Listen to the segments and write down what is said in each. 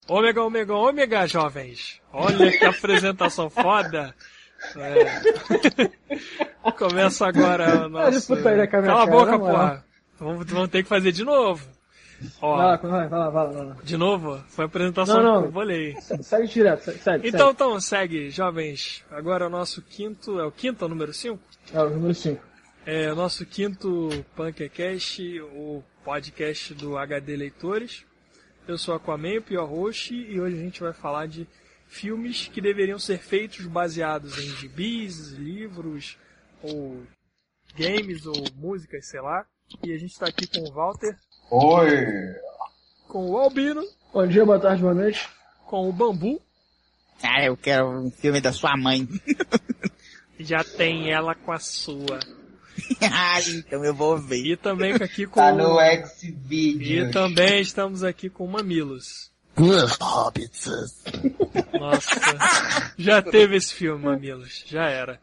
Ômega, ômega, ômega, jovens. Olha que apresentação foda. Começa agora o nosso... Cala a boca, porra. Vamos ter que fazer de novo. Ó, vai lá. De novo? Foi a apresentação que eu bolei. Segue direto, segue. Então, segue, jovens. Agora o nosso quinto... É o quinto ou o número 5? É o número 5. É o nosso quinto Punkcast, o podcast do HD Leitores. Eu sou Aquaman, o pior host, e hoje a gente vai falar de filmes que deveriam ser feitos baseados em gibis, livros, ou games, ou músicas, sei lá. E a gente tá aqui com o Walter. Oi! Com o Albino. Bom dia, boa tarde, boa noite. Com o Bambu. Cara, eu quero um filme da sua mãe. Já tem ela com a sua. Então eu vou ver. E também aqui com... Tá no Xvideos. E também estamos aqui com o Mamilos. Nossa, já teve esse filme, Mamilos. Já era.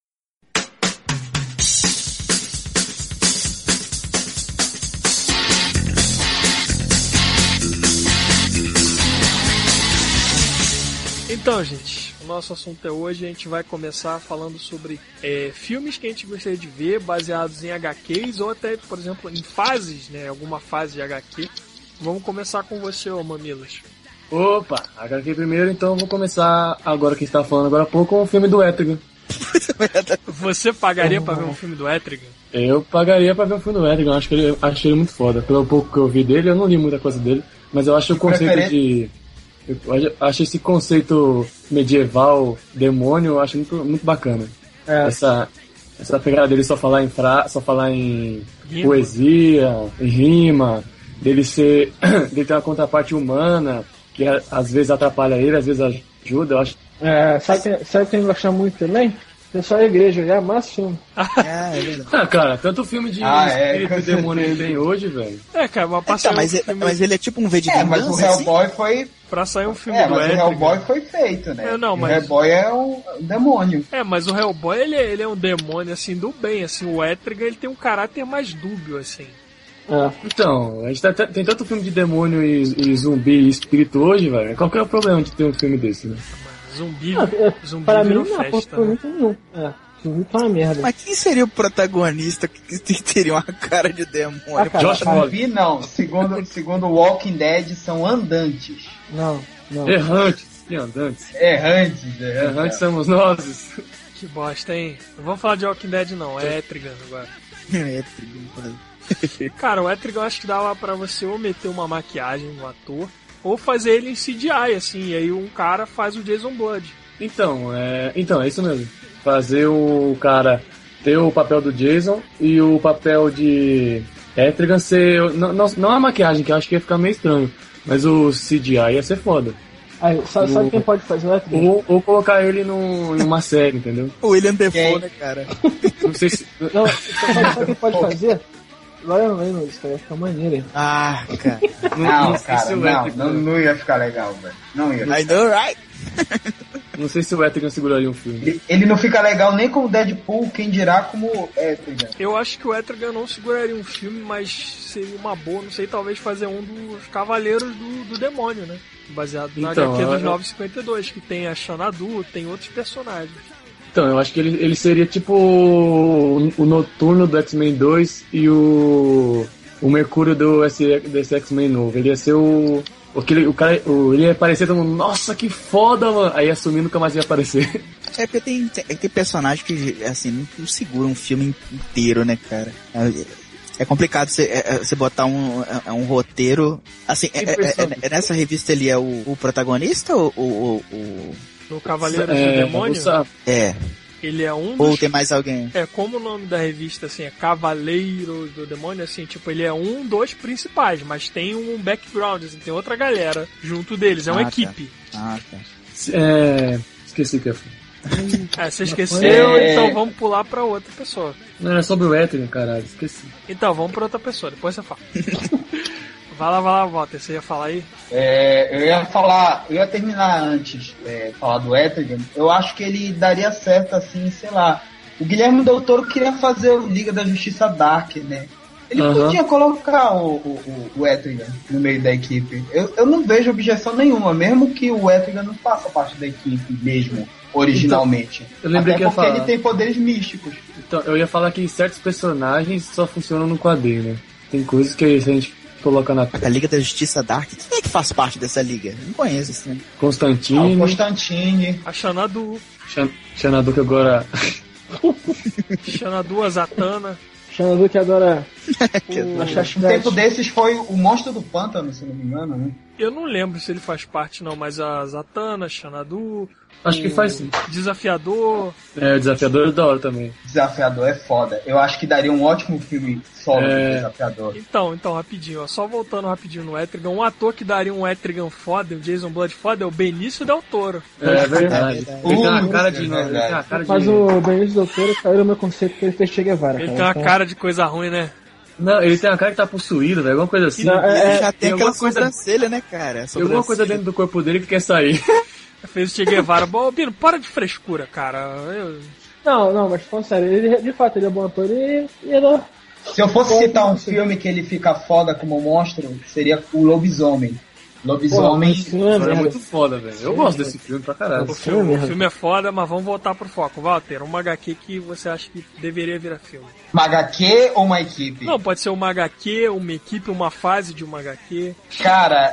Então, gente, o nosso assunto é hoje. A gente vai começar falando sobre filmes que a gente gostaria de ver baseados em HQs ou até, por exemplo, em fases, né? Alguma fase de HQ. Vamos começar com você, ô Mamilos. Opa, HQ primeiro, então vou começar agora que a gente tá falando agora há pouco com o filme do Etrigan. Você pagaria pra ver um filme do Etrigan? Eu pagaria pra ver um filme do Etrigan, achei ele muito foda. Pelo pouco que eu vi dele, eu não li muita coisa dele, mas eu acho o conceito de... Eu acho esse conceito medieval, demônio, eu acho muito bacana. Essa pegada dele só falar em poesia, em rima, dele ter uma contraparte humana, que às vezes atrapalha ele, às vezes ajuda, eu acho. Sabe quem gosta muito também? O pessoal da igreja, já amassa filme. É verdade. Cara, tanto filme de espírito e demônio que tem hoje, velho. Cara, mas ele é tipo um V de vingança, mas o Hellboy foi... Pra sair um filme do mas Etrigan. o Hellboy foi feito, né? Não, mas... O Hellboy é um demônio. Mas o Hellboy, ele é um demônio, assim, do bem, assim. O Etrigan, ele tem um caráter mais dúbio, assim. Então, a gente tem tanto filme de demônio e zumbi e espírito hoje, velho. Qual que é o problema de ter um filme desse, né? Zumbi para mim, virou festa, né? Nenhum. Zumbi tá uma merda. Mas quem seria o protagonista que teria uma cara de demônio? Josh Zumbi não. Segundo Walking Dead, são andantes. Não. Errantes e andantes. Errantes somos nós. Que bosta, hein? Não vamos falar de Walking Dead, não. É Etrigan agora. Cara, o Etrigan eu acho que dava pra você ou meter uma maquiagem no ator, ou fazer ele em CGI, assim, e aí um cara faz o Jason Blood. Então, é isso mesmo. Fazer o cara ter o papel do Jason e o papel de Etrigan ser... Não a maquiagem, que eu acho que ia ficar meio estranho, mas o CGI ia ser foda. Sabe quem pode fazer o Etrigan? Ou colocar ele numa série, entendeu? O William Defoe, né, cara? Não sei se... Não, sabe quem pode fazer? Ryan Reynolds, cara, ia ficar maneiro, hein? Cara. Não ia ficar legal, velho. Não ia. I know, right? Não sei se o Etrigan seguraria um filme. Ele não fica legal nem como Deadpool, quem dirá como Etrigan. Eu acho que o Etrigan não seguraria um filme, mas seria uma boa, não sei, talvez fazer um dos Cavaleiros do Demônio, né? Baseado na HQ dos 952, que tem a Xanadu, tem outros personagens. Então, eu acho que ele seria tipo o Noturno do X-Men 2 e o Mercúrio desse X-Men novo. Ele ia ser ele ia aparecer todo mundo, nossa, que foda, mano. Aí assumir nunca mais ia aparecer. Porque tem personagem que, assim, não segura um filme inteiro, né, cara? É complicado você botar um roteiro. Assim, nessa revista ele é o protagonista ou no Cavaleiros do Demônio? Ele é um dos... Ou tem mais alguém? Como o nome da revista, assim, é Cavaleiros do Demônio, assim, tipo, ele é um dos principais, mas tem um background, assim, tem outra galera junto deles, é uma equipe. Tá. Esqueci o que eu falei. Você esqueceu, então vamos pular pra outra pessoa. Não, era sobre o Etrigan, caralho, esqueci. Então, vamos pra outra pessoa, depois você fala. Vai lá, Walter, você ia falar aí? Eu ia terminar antes, falar do Etrigan. Eu acho que ele daria certo, assim, sei lá. O Guilherme Del Toro queria fazer o Liga da Justiça Dark, né? Ele podia colocar o Etrigan no meio da equipe. Eu não vejo objeção nenhuma, mesmo que o Etrigan não faça parte da equipe mesmo, originalmente. Então, eu lembrei até que porque ele tem poderes místicos. Então, eu ia falar que certos personagens só funcionam no quadrinho, né? Tem coisas que se a gente coloca na... A Liga da Justiça Dark, quem é que faz parte dessa liga? Não conheço esse, né? Constantine. O Constantine. A Xanadu. Xanadu que agora... Xanadu, a Zatanna. Xanadu que agora... Um tempo desses foi o Monstro do Pântano, se não me engano, né? Eu não lembro se ele faz parte não, mas a Zatanna, Xanadu... Acho que faz sim. Desafiador. O Desafiador é da hora também. Desafiador é foda. Eu acho que daria um ótimo filme solo do Desafiador. Então, rapidinho, ó. Só voltando rapidinho no Etrigan. Um ator que daria um Etrigan foda, um Jason Blood foda, é o Benício Del Toro. É verdade. Ele tem uma cara de... Mas o Benício Del Toro caiu no meu conceito que ele fez Che Guevara. Ele tem uma cara de coisa ruim, né? Não, ele tem uma cara que tá possuído, velho. Alguma coisa assim. Não, ele já tem aquela sobrancelha, né, cara? Tem alguma coisa dentro do corpo dele que quer sair. Fez o Che Guevara. Bom, Bino, para de frescura, cara. Não, mas falando sério, ele, de fato, ele é bom ator e ele... Se eu fosse citar um filme que ele fica foda como monstro, seria o Lobisomem. Lobisomem é muito foda, velho. Eu gosto desse filme pra caralho. O filme é foda, mas vamos voltar pro foco. Walter, uma HQ que você acha que deveria virar filme? Uma HQ ou uma equipe? Não, pode ser uma HQ, uma equipe, uma fase de uma HQ. Cara,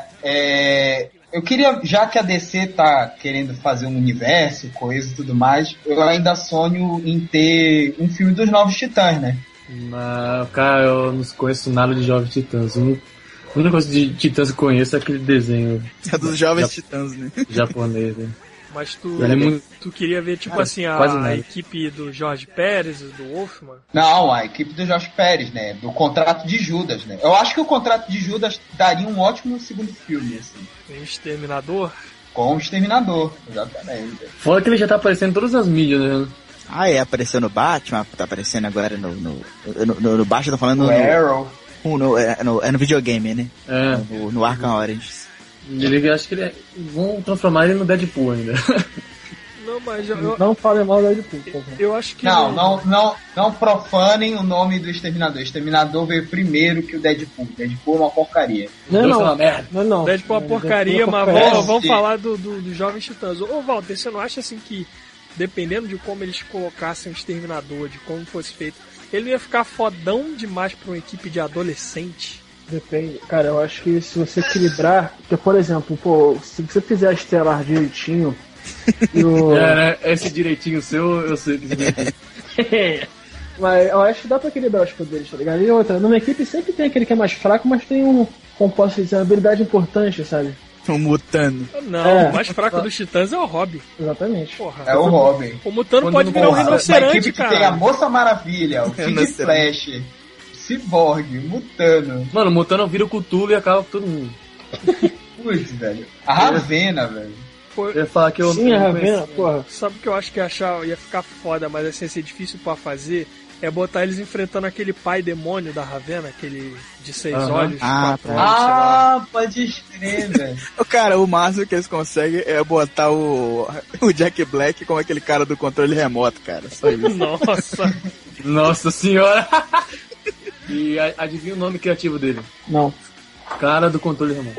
eu queria, já que a DC tá querendo fazer um universo, coisa e tudo mais, eu ainda sonho em ter um filme dos Novos Titãs, né? Mas, cara, eu não conheço nada de Jovens Titãs. A única coisa de Titãs que eu conheço é aquele desenho. É dos Jovens Titãs, né? Japonês, né? Mas tu queria ver, tipo assim, a equipe do Jorge Pérez, do Wolfman? Não, a equipe do Jorge Pérez, né? Do Contrato de Judas, né? Eu acho que o Contrato de Judas daria um ótimo segundo filme, assim. Tem o Exterminador? Com o Exterminador, exatamente. Fora que ele já tá aparecendo em todas as mídias, né? Apareceu no Batman, tá aparecendo agora no Batman, tô falando no Arrow. No videogame, né? No Arkham Origins. Acho que vão transformar ele no Deadpool ainda. Não, mas não falem mal do Deadpool. Eu acho que não profanem o nome do Exterminador. O Exterminador veio primeiro que o Deadpool. Deadpool é uma porcaria. Não. Deadpool é uma porcaria, mas vamos falar do Jovens Titãs. Ô, Walter, você não acha assim que, dependendo de como eles colocassem o Exterminador, de como fosse feito, ele ia ficar fodão demais pra uma equipe de adolescente? Depende. Cara, eu acho que se você equilibrar... Porque, por exemplo, se você fizer a Estelar direitinho... esse direitinho seu, eu sei que você Mas eu acho que dá pra equilibrar os poderes, tá ligado? E outra, numa equipe sempre tem aquele que é mais fraco, mas tem como posso dizer, uma habilidade importante, sabe? Um Mutano. Não, o mais fraco dos Titãs é o Robin. Exatamente. Porra. É o Robin. O Mutano pode virar um rinoceronte, uma equipe cara. Que tem a Moça Maravilha, o Kid Flash, Cyborg, Mutano. Mano, o Mutano vira o Cthulhu e acaba com todo mundo. Putz, velho. A Ravena, velho. Eu ia falar que eu Sim, a Ravena, porra. Sabe o que eu acho que ia ficar foda, mas assim, ia ser difícil pra fazer? É botar eles enfrentando aquele pai demônio da Ravena, aquele de 6 olhos, 4 olhos, pode crer, velho. Cara, o máximo que eles conseguem é botar o Jack Black com aquele cara do controle remoto, cara. Só isso. Nossa senhora! E adivinha o nome criativo dele? Não. Cara do controle remoto.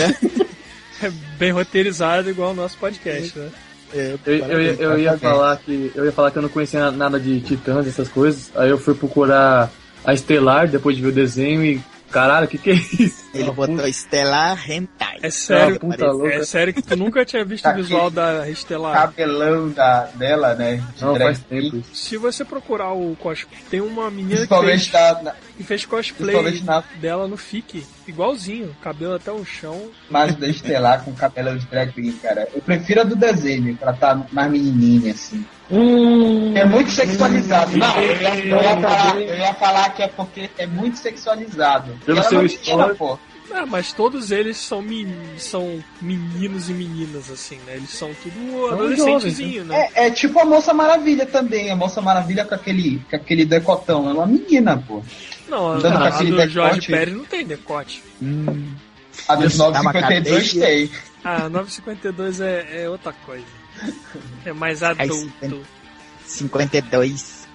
É bem roteirizado, igual o nosso podcast, né? Eu ia falar que eu não conhecia nada de Titãs, essas coisas. Aí eu fui procurar a Estelar depois de ver o desenho e caralho, o que é isso? Ele botou Estelar Hentai. É sério, é sério que tu nunca tinha visto o visual da Estelar? Cabelão dela, né? Não, faz tempo. Se você procurar o cosplay, tem uma menina que fez cosplay dela no FIC, igualzinho, cabelo até o chão. Mas da Estelar com cabelo de drag queen, cara. Eu prefiro a do desenho, pra estar mais menininha, assim. É muito sexualizado. Não, eu ia falar que é porque é muito sexualizado. Pelo seu histórico, pô. Mas todos eles são meninos e meninas, assim, né? Eles são tudo adolescentezinho, né? É tipo a Moça Maravilha também. A Moça Maravilha com aquele decotão. Ela é uma menina, pô. Não, a do Jorge Pérez não tem decote. A dos 952 tem. A 952 é outra coisa. É mais adulto. 52.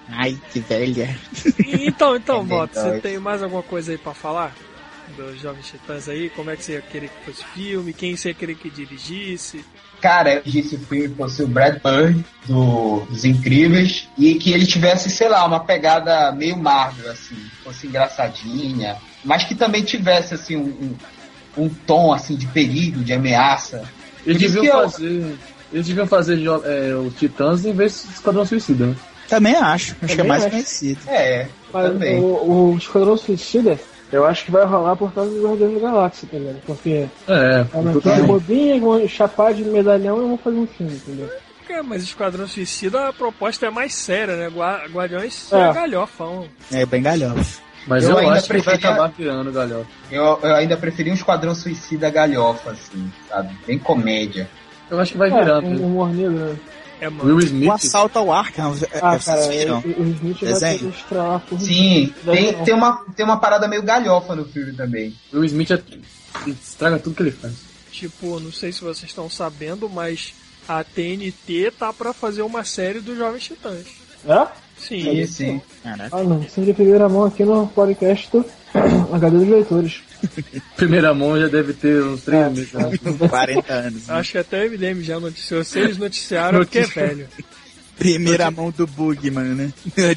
Ai, que velha. Então, Bota, você tem mais alguma coisa aí pra falar? Dos Jovens Titãs aí? Como é que você ia querer que fosse o filme? Quem você ia querer que dirigisse? Cara, eu disse o filme fosse o Brad Bird, dos Incríveis, e que ele tivesse, sei lá, uma pegada meio Marvel, assim, fosse engraçadinha, mas que também tivesse, assim, um tom, assim, de perigo, de ameaça. Eles deviam fazer os Titãs em vez do Esquadrão Suicida, né? Também acho que é mais conhecido. Mas também. O Esquadrão Suicida, eu acho que vai rolar por causa do Guardiões da Galáxia, tá ligado? Porque uma bobinha, vão chapar de medalhão e vão fazer um filme, entendeu? Mas Esquadrão Suicida, a proposta é mais séria, né? Guardiões é galhofão. É bem galhofa. Mas eu acho que vai acabar criando galhofa. Eu ainda preferi um Esquadrão Suicida galhofa, assim, sabe? Bem comédia. Eu acho que vai virar. Um humor negro, né? Will Smith. O Assalto ao Arkham. Vocês viram? O Smith vai estrelar por... Sim, tem uma parada meio galhofa no filme também. Will Smith estraga tudo que ele faz. Tipo, não sei se vocês estão sabendo, mas a TNT tá pra fazer uma série dos Jovens Titãs. É? Sim. Caraca. Não, sem de primeira mão aqui no podcast do HD dos Leitores. Primeira mão já deve ter uns 3 meses. 40 anos. Né? Acho que até o MDM já noticiou. Se eles noticiaram, porque é velho. Primeira mão do Bugman, né?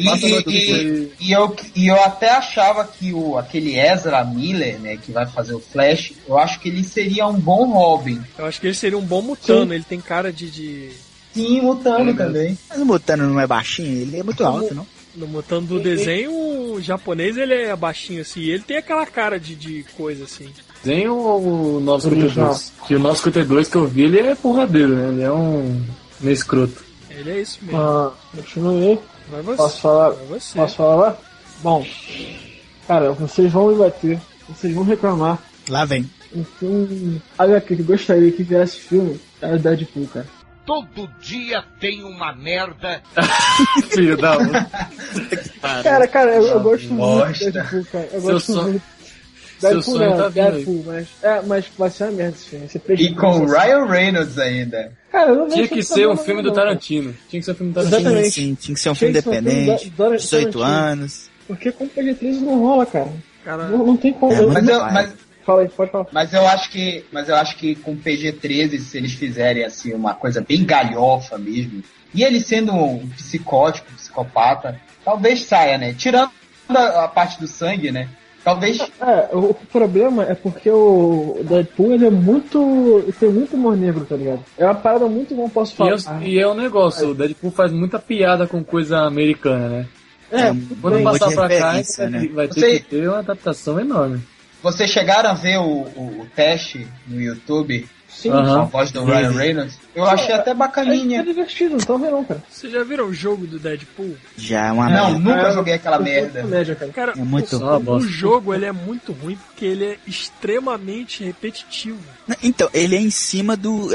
E eu até achava que aquele Ezra Miller, né, que vai fazer o Flash, eu acho que ele seria um bom Robin. Eu acho que ele seria um bom Mutano. Ele tem cara de... Sim, Mutano também. Mas o Mutano não é baixinho? Ele é muito alto, não? No Mutano do desenho, o japonês, ele é baixinho, assim. Ele tem aquela cara de coisa, assim. Tem o 952. Que o 952 que eu vi, ele é porradeiro, né? Ele é meio escroto. Ele é isso mesmo. Continuei. Vai você. Posso falar? Vai você. Posso falar? Bom, cara, vocês vão me bater. Vocês vão reclamar. Lá vem. Então, HQ que gostaria que viesse filme era o Deadpool, cara. Todo dia tem uma merda. Filho da puta. Cara, eu gosto muito do Deadpool, cara. Eu gosto muito. Deadpool não, Deadpool, mas vai ser uma merda esse filme. E com o Ryan Reynolds ainda. Cara, eu não tinha que ser um filme do Tarantino. Tinha que ser um filme do Tarantino. Exatamente. Sim, tinha que ser um filme independente. 18 anos. Porque com PG-13 não rola, cara. Não tem como. Fala aí, pode falar. Mas eu acho que com PG-13, se eles fizerem assim uma coisa bem galhofa mesmo, e ele sendo um psicótico, psicopata, talvez saia, né? Tirando a parte do sangue, né? Talvez... o problema é porque o Deadpool, ele tem muito humor negro, tá ligado? É uma parada muito bom, posso falar. E é um negócio, o Deadpool faz muita piada com coisa americana, né? Quando passar pra cá, vai ter que ter uma adaptação enorme. Vocês chegaram a ver o teste no YouTube? Sim. Com a voz do Ryan Reynolds? Eu achei até bacaninha. É divertido, não tô vendo, cara. Vocês já viram o jogo do Deadpool? Já, é uma merda. Não, nunca joguei aquela merda. Cara, é muito o jogo ele é muito ruim porque ele é extremamente repetitivo. Então, ele é em cima do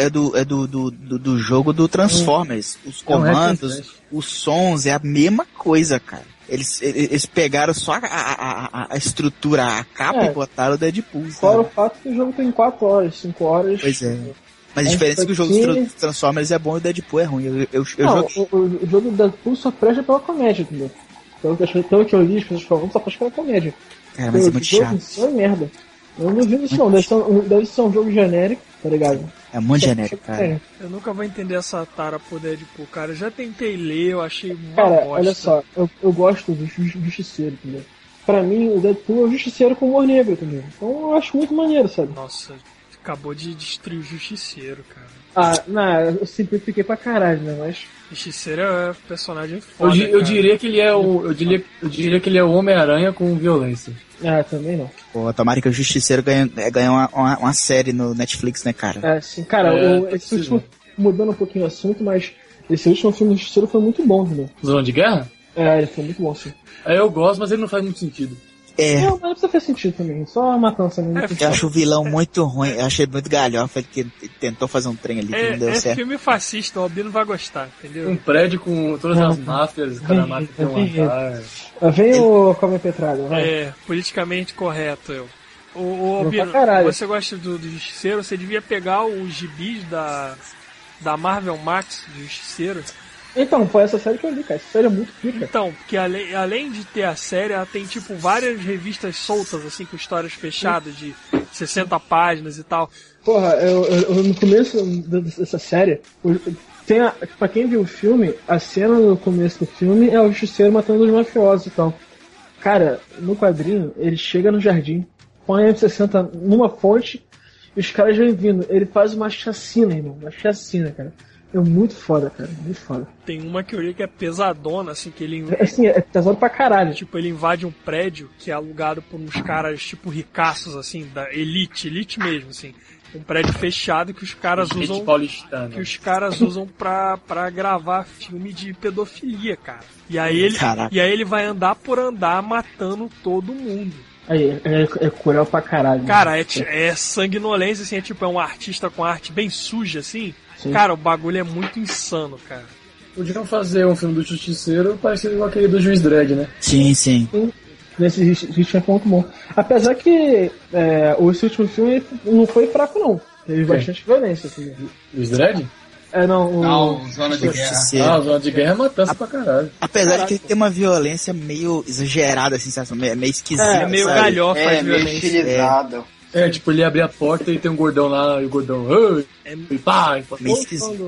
jogo do Transformers. Os comandos, os sons, é a mesma coisa, cara. Eles pegaram só a estrutura, a capa e botaram o Deadpool. Fora o fato que o jogo tem 4 horas, 5 horas. Pois é. Mas a diferença é que o jogo dos Transformers é bom e o Deadpool é ruim. O jogo do Deadpool só presta pela comédia, entendeu? Pelo que eu li, as pessoas falando, só presta pela comédia. Cara, mas é muito chato. Isso é merda. Eu não duvido isso não. Deve ser um jogo genérico, tá ligado? É muito genérico, cara. Eu nunca vou entender essa tara por Deadpool, cara. Eu já tentei ler, eu achei uma bosta. Olha só, eu gosto do Justiceiro, entendeu? Pra mim, o Deadpool é o Justiceiro com humor negro, entendeu? Então eu acho muito maneiro, sabe? Nossa, acabou de destruir o Justiceiro, cara. Não, eu simplifiquei pra caralho, né? Mas... Justiceiro é um personagem foda, eu diria que ele é eu diria que ele é o Homem-Aranha com violência. Também não. Pô, tomara que o Justiceiro ganhe uma série no Netflix, né, cara? Sim, cara, esse último, mudando um pouquinho o assunto, mas esse último filme do Justiceiro foi muito bom, entendeu? Zona de Guerra? Ele foi muito bom, sim. Eu gosto, mas ele não faz muito sentido. Não, mas não precisa fazer sentido também, só uma matança mesmo. Eu acho o vilão muito ruim, eu achei muito galhofa que tentou fazer um trem ali que não deu certo. É filme fascista, o Albino vai gostar, entendeu? Um prédio com todas as máfias, cada máfia tem um andar. Vem o Come Petralha, vai. Politicamente correto, eu. O Albino, você gosta do Justiceiro, você devia pegar os gibis da Marvel Max do Justiceiro Então, foi essa série que eu li, cara. Essa série é muito pica. Então, porque além de ter a série, ela tem, tipo, várias revistas soltas, assim, com histórias fechadas de 60 páginas e tal. Porra, eu no começo dessa série, pra quem viu o filme, a cena no começo do filme é o justiceiro matando os mafiosos e tal. Cara, no quadrinho, ele chega no jardim, põe a M60 numa fonte e os caras vêm vindo. Ele faz uma chacina, irmão. Uma chacina, cara. É muito foda, cara. Muito foda. Tem uma que eu li que é pesadona, assim, que ele... Assim, é pesado pra caralho. Tipo, ele invade um prédio que é alugado por uns caras, tipo, ricaços, assim, da elite mesmo, assim. Um prédio fechado que os caras usam... Que os caras usam pra gravar filme de pedofilia, cara. E aí ele vai andar por andar matando todo mundo. Aí, é cruel pra caralho. Cara, é sanguinolência, assim, é um artista com arte bem suja, assim. Sim. Cara, o bagulho é muito insano, cara. Podiam fazer um filme do Justiceiro parecido com aquele do Juiz Dredd, né? Sim. Nesse ritmo é muito bom. Apesar que esse último filme não foi fraco, não. Teve bastante violência. Assim. Juiz Dredd? Não, Zona de Guerra. Zona de Guerra é matança pra caralho. Apesar de que ele ter uma violência meio exagerada, assim, meio esquisita. É meio galhofa a violência. Meio estilizado. Tipo, ele abre a porta e tem um gordão lá, e o gordão... E pá, meio esquisito.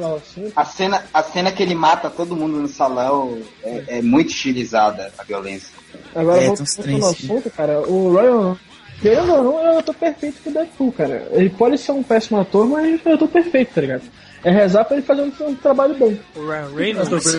A cena que ele mata todo mundo no salão é muito estilizada, a violência. Agora, voltando no assunto, cara, o Ryan... Querendo ou não, eu tô perfeito com o Deadpool, cara. Ele pode ser um péssimo ator, mas eu tô perfeito, tá ligado? É rezar pra ele fazer um trabalho bom. O Ryan Reynolds...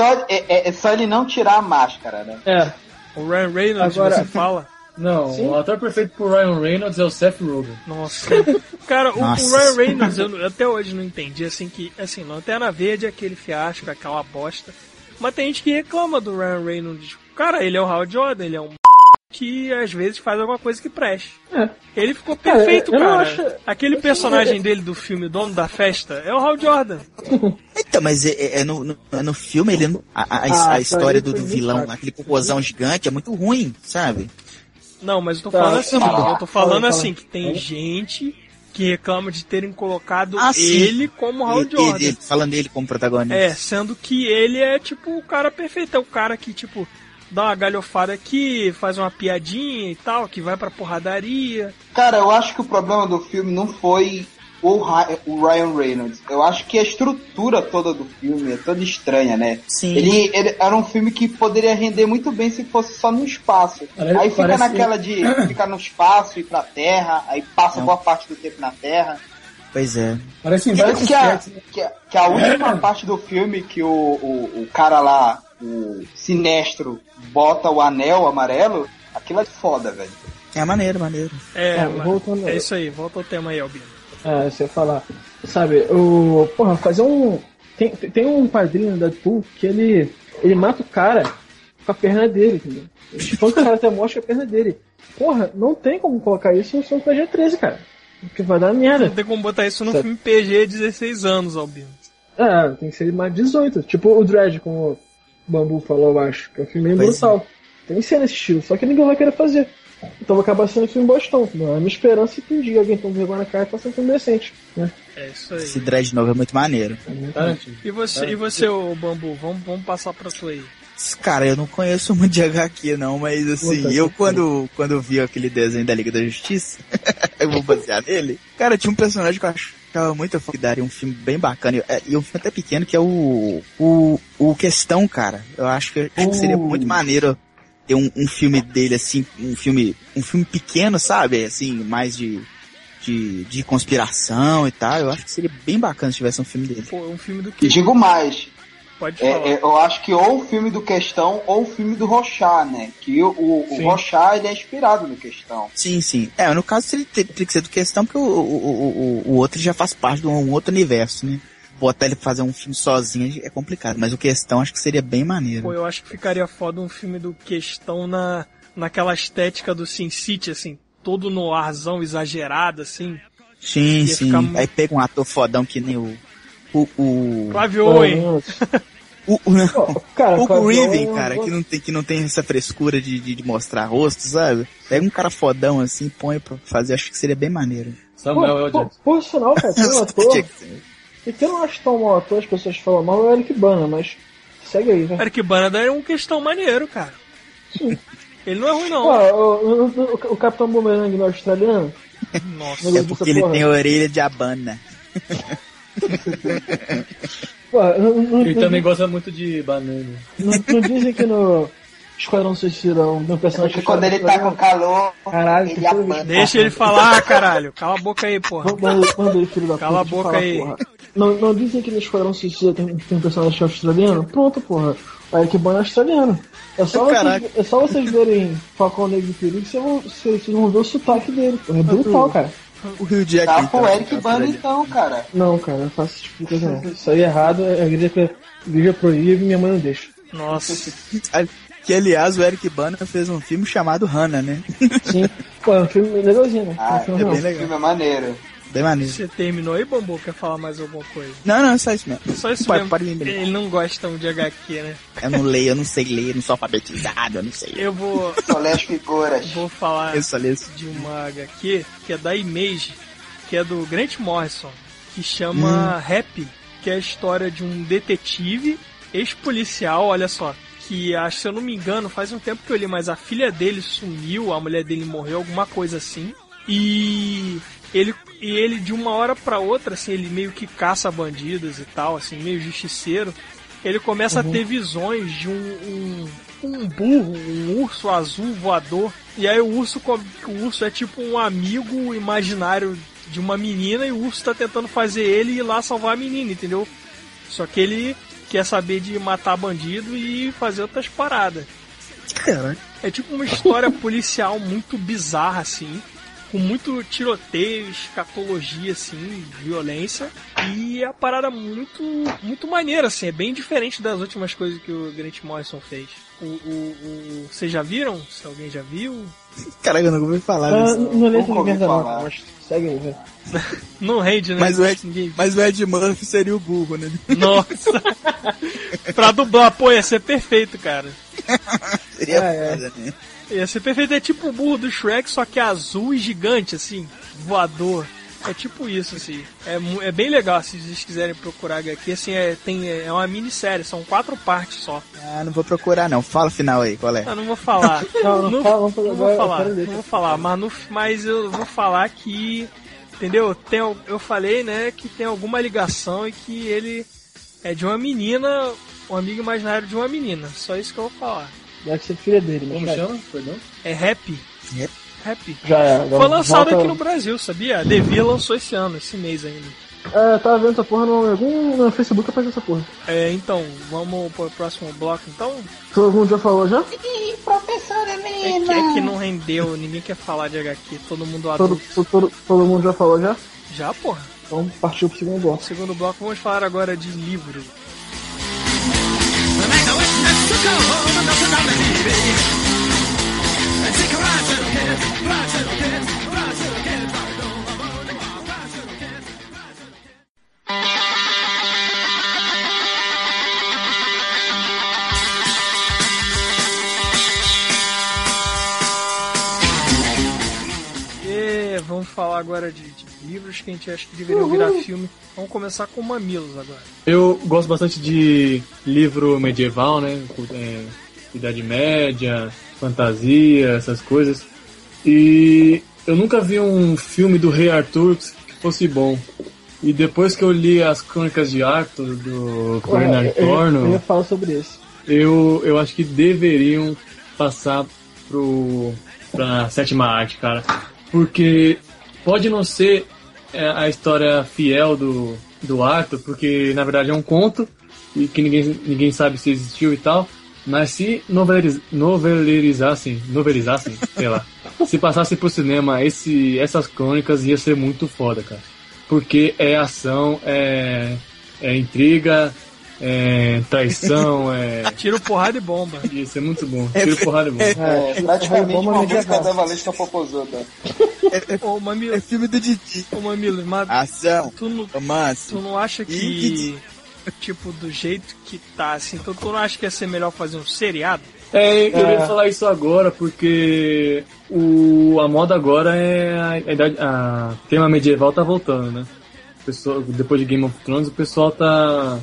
É só ele não tirar a máscara, né? O Ryan Reynolds, agora... você fala... Não, sim? O ator perfeito pro Ryan Reynolds é o Seth Rogen. Nossa. Cara, o Ryan Reynolds, eu até hoje não entendi, assim, que... Assim, Lanterna Verde é aquele fiasco, aquela bosta. Mas tem gente que reclama do Ryan Reynolds. Cara, ele é o Hal Jordan, ele é um... que às vezes faz alguma coisa que preste. Ele ficou perfeito, cara. Aquele personagem dele do filme Dono da Festa é o Hal Jordan. Então, mas no filme, a história do vilão, aquele cocôzão gigante, é muito ruim, sabe? Não, mas eu tô falando assim, eu tô falando assim, que tem gente que reclama de terem colocado ele como Hal Jordan. Falando ele como protagonista. Sendo que ele é tipo o cara perfeito, é o cara que tipo dá uma galhofada aqui, faz uma piadinha e tal, que vai pra porradaria. Cara, eu acho que o problema do filme não foi o Ryan Reynolds. Eu acho que a estrutura toda do filme é toda estranha, né? Sim. Ele era um filme que poderia render muito bem se fosse só no espaço. Aí fica naquela de ficar no espaço e ir pra Terra, aí passa boa parte do tempo na Terra. Pois é. Parece que a última parte do filme que o cara lá, o Sinestro, bota o anel amarelo, aquilo é foda, velho. É maneiro. É isso aí, volta ao tema aí, Albino. Você ia falar, sabe, fazer um... Tem um quadrinho da Deadpool que ele mata o cara com a perna dele, entendeu? Quando o cara até mostra a perna dele. Porra, não tem como colocar isso no filme PG-13, cara. Porque vai dar merda. Não tem como botar isso no filme PG 16 anos, Albino. Tem que ser mais 18. Tipo o Dredd, como o Bambu falou, eu acho. Que é um filme meio brutal. Tem que ser nesse estilo, só que ninguém vai querer fazer. Então vai acabar sendo um filme bostão. A minha esperança é que um dia alguém tome vergonha na cara e faça um filme decente, né? É isso aí. Esse Dredd novo é muito maneiro. E você, ô Bambu, vamos passar pra sua aí. Cara, eu não conheço muito de HQ não, mas assim, quando vi aquele desenho da Liga da Justiça, eu vou basear nele. Cara, tinha um personagem que eu achava muito foda, que daria um filme bem bacana, e um filme até pequeno, que é o Questão, cara. Eu acho que seria muito maneiro ter um filme dele, assim, um filme pequeno, sabe? Assim, mais de conspiração e tal. Eu acho que seria bem bacana se tivesse um filme dele. Pô, um filme do que? E digo mais. Pode falar. Eu acho que ou o filme do Questão ou o filme do Rorschach, né? Que o Rorschach, ele é inspirado no Questão. Sim. No caso, ele teria que ser do Questão, porque o outro já faz parte de um outro universo, né? Botar ele pra fazer um filme sozinho é complicado, mas o Questão acho que seria bem maneiro. Pô, eu acho que ficaria foda um filme do Questão naquela estética do Sin City, assim, todo no arzão exagerado, assim. Sim. Aí pega um ator fodão que nem o Clive Owen. O Reeven, cara, que não tem essa frescura de mostrar rosto, sabe? Pega um cara fodão assim, põe pra fazer, acho que seria bem maneiro. Samuel L. Jackson. Por sinal, cara, tem um ator. E que eu não acho tão mau ator, as pessoas falam mal, é o Eric Bana, mas segue aí, vai. Eric Bana é um questão maneiro, cara. Sim. Ele não é ruim, não. O Capitão Boomerang no australiano? Nossa. É porque ele tem orelha de abana. Ele também gosta muito de banana. Não dizem que no Esquadrão Suicida um personagem... Porque quando ele tá com calor, caralho, ele abana. Deixa ele falar, caralho. Cala a boca aí, porra. Manda aí, filho da puta. Cala a boca aí. Porra. Não dizem que no Esquadrão Suicida tem um personagem australiano? Pronto, porra. O Eric Bana é australiano. É só vocês verem Falcão Negro e Perigo, vocês vão ver o sotaque dele, porra. É brutal, cara. O Rio de Janeiro. Tá com o Eric Bana então, cara. Não, cara, não faço esse tipo de coisa não. Isso aí é errado, a igreja proíbe e minha mãe não deixa. Nossa. Que, aliás, o Eric Bana fez um filme chamado Hannah, né? Sim. Pô, é um filme legalzinho, né? É bem legal. O filme é maneiro. Bem maneiro. Você terminou aí, Bambu? Quer falar mais alguma coisa? Não, só isso mesmo. Só isso Pode mesmo. me Ele não gosta de HQ, né? Eu não leio, eu não sei ler, eu não sou alfabetizado, eu não sei. Eu vou Só lê as figuras. falar Eu só leio isso. de uma HQ que é da Image, que é do Grant Morrison, que chama Happy, que é a história de um detetive ex-policial, olha só, que acho, se eu não me engano, faz um tempo que eu li, mas a filha dele sumiu, a mulher dele morreu, alguma coisa assim, e ele de uma hora pra outra, assim, ele meio que caça bandidos e tal, assim, meio justiceiro, ele começa a ter visões de um burro, um urso azul voador, e aí o urso é tipo um amigo imaginário de uma menina e o urso tá tentando fazer ele ir lá salvar a menina, entendeu? Só que ele quer saber de matar bandido e fazer outras paradas. Caralho. É tipo uma história policial muito bizarra, assim, com muito tiroteio, escatologia, assim, violência, e é uma parada muito, muito maneira, assim, é bem diferente das últimas coisas que o Grant Morrison fez. Vocês já viram? Se alguém já viu? Caraca, eu não ouvi falar disso. Não lê essa Nunca ouvi merda falar. não, mas segue aí, velho. Não rende, né? Mas o Ed Murphy seria o burro, né? Nossa! Pra dublar, pô, ia ser perfeito, cara. Seria foda, né? Ia ser perfeito, é tipo o burro do Shrek, só que azul e gigante, assim, voador. É tipo isso, assim. É bem legal, se vocês quiserem procurar HQ, assim, é uma minissérie, são 4 partes só. Ah, não vou procurar não. Fala o final aí, qual é? Eu não vou falar. Não vou falar, mas eu vou falar que, entendeu? Eu falei, né, que tem alguma ligação e que ele é de uma menina, um amigo imaginário de uma menina. Só isso que eu vou falar. Deve ser filha dele, mas Como chama? Perdão? É Happy. Happy. já é. Foi lançado volta... aqui no Brasil, sabia? A Devir lançou esse ano, esse mês ainda. É, eu tava vendo essa porra no Facebook, apareceu essa porra. Então, vamos pro próximo bloco, então? Tu algum dia falou já? Ih, professora É que não rendeu, ninguém quer falar de HQ, todo mundo Todo adulto. mundo já falou já? Já, porra. Então partiu pro segundo bloco. No segundo bloco, vamos falar agora de livro. E vamos falar agora de livros que a gente acha que deveriam virar filme. Vamos começar com Mamilos agora. Eu gosto bastante de livro medieval, né? Idade Média, fantasia, essas coisas. E eu nunca vi um filme do Rei Arthur que fosse bom. E depois que eu li as Crônicas de Arthur, do Bernard Cornwell, eu ia falar sobre isso. eu acho que deveriam passar pra sétima arte, cara. Porque pode não ser a história fiel do Arthur, porque na verdade é um conto e que ninguém sabe se existiu e tal. Mas se novelizassem, sei lá, se passasse pro cinema essas crônicas, ia ser muito foda, cara. Porque é ação, é intriga, é traição, é... Tiro, porrada e bomba. Ia ser muito bom. Tiro, porrada e bomba. É praticamente uma música da Valesca Popozuda. Ô, Mamilo, É filme do Didi. ô, Mamilo, mas Ação, tu romance. não acha que, tipo, do jeito que tá, assim, tu não acha que ia ser melhor fazer um seriado? Eu ia falar isso agora, porque a moda agora é tema medieval tá voltando, né? Depois de Game of Thrones, o pessoal tá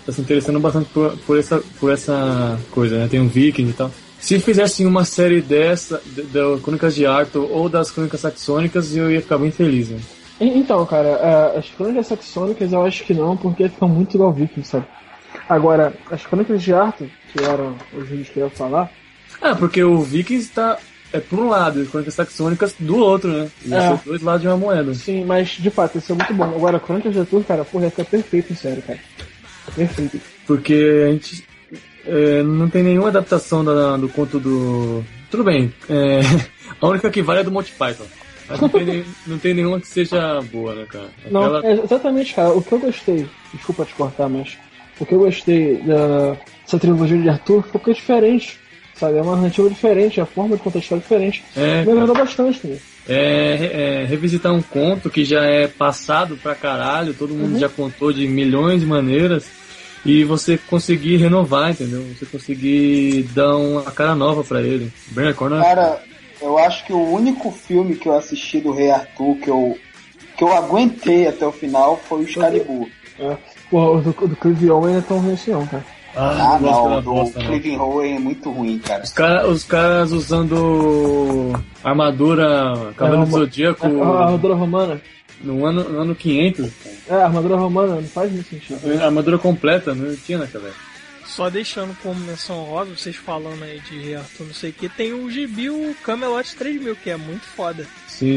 tá se interessando bastante por essa coisa, né? Tem um Viking e tal. Se fizessem uma série dessa, da Crônicas de Arthur ou das Crônicas Saxônicas, eu ia ficar bem feliz, né? Então, cara, as Crônicas Saxônicas eu acho que não, porque ficam muito igual Viking, sabe? Agora, as Crônicas de Arthur, que eram os vídeos que eu ia falar... porque o Vikings tá... por um lado, e as Crônicas Saxônicas do outro, né? Ia ser dois lados de uma moeda. Sim, mas de fato, isso é muito bom. Agora, Crônicas de Arthur, cara, porra, fica perfeito em série, cara. Perfeito. Porque a gente não tem nenhuma adaptação do conto do... Tudo bem, a única que vale é do Monty Python. Mas não tem nenhuma que seja boa, né, cara? Não, exatamente, cara. O que eu gostei, desculpa te cortar, mas o que eu gostei dessa trilogia de Arthur foi que é diferente, sabe? É uma narrativa diferente, a forma de contar a história é diferente. Me agradou bastante também. Revisitar um conto que já é passado pra caralho, todo mundo já contou de milhões de maneiras, e você conseguir renovar, entendeu? Você conseguir dar uma cara nova pra ele. Cara, eu acho que o único filme que eu assisti do Rei Arthur que eu aguentei até o final foi o Excalibur. O do Clive Owen é tão ruim assim não, cara. Não, o do Clive Owen é muito ruim, cara. Os caras usando armadura Cavaleiro do Zodíaco... A armadura romana. No ano 500. A armadura romana não faz muito sentido. A armadura completa, não tinha naquela época. Só deixando como menção rosa, vocês falando aí de Rei Arthur, não sei o que, tem o gibi, o Camelot 3000, que é muito foda. Sim.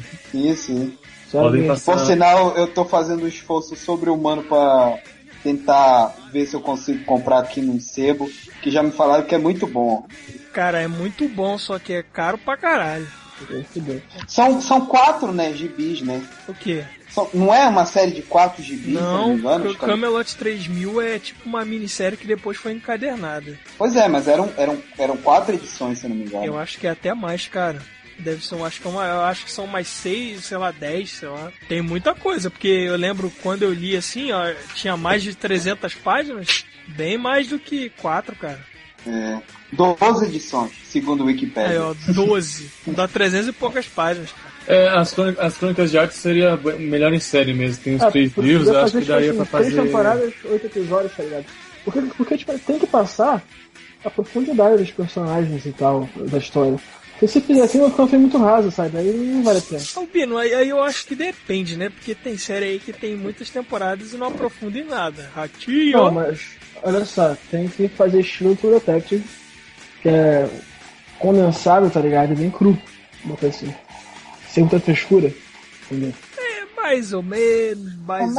Por sinal, eu tô fazendo um esforço sobre-humano pra tentar ver se eu consigo comprar aqui no sebo, que já me falaram que é muito bom. Cara, é muito bom, só que é caro pra caralho. São 4, né, gibis, né? O quê? Não é uma série de 4 gibis, não, se não me engano? O Camelot 3000 é tipo uma minissérie que depois foi encadernada. Pois é, mas eram 4 edições, se não me engano. Eu acho que é até mais, cara. Deve ser, eu acho que são mais 6, sei lá, 10, sei lá. Tem muita coisa, porque eu lembro quando eu li assim, ó, tinha mais de 300 páginas, bem mais do que 4, cara. 12 edições, segundo o Wikipedia. 12. Dá 300 e poucas páginas, cara. As Crônicas de Arthur seria melhor em série mesmo. Tem os 3 livros, eu acho que daria pra fazer... 3 temporadas, 8 episódios, tá ligado? Porque tipo, tem que passar a profundidade dos personagens e tal, da história. Porque se fizer assim, vai ficar um filme muito raso, sabe? Aí não vale a pena. Albino, aí eu acho que depende, né? Porque tem série aí que tem muitas temporadas e não aprofunda em nada. Ratinho! Não, mas, olha só, tem que fazer estilo True Detective, que é condensado, tá ligado? É bem cru, botar assim. Sem muita frescura, entendeu? Mais ou menos.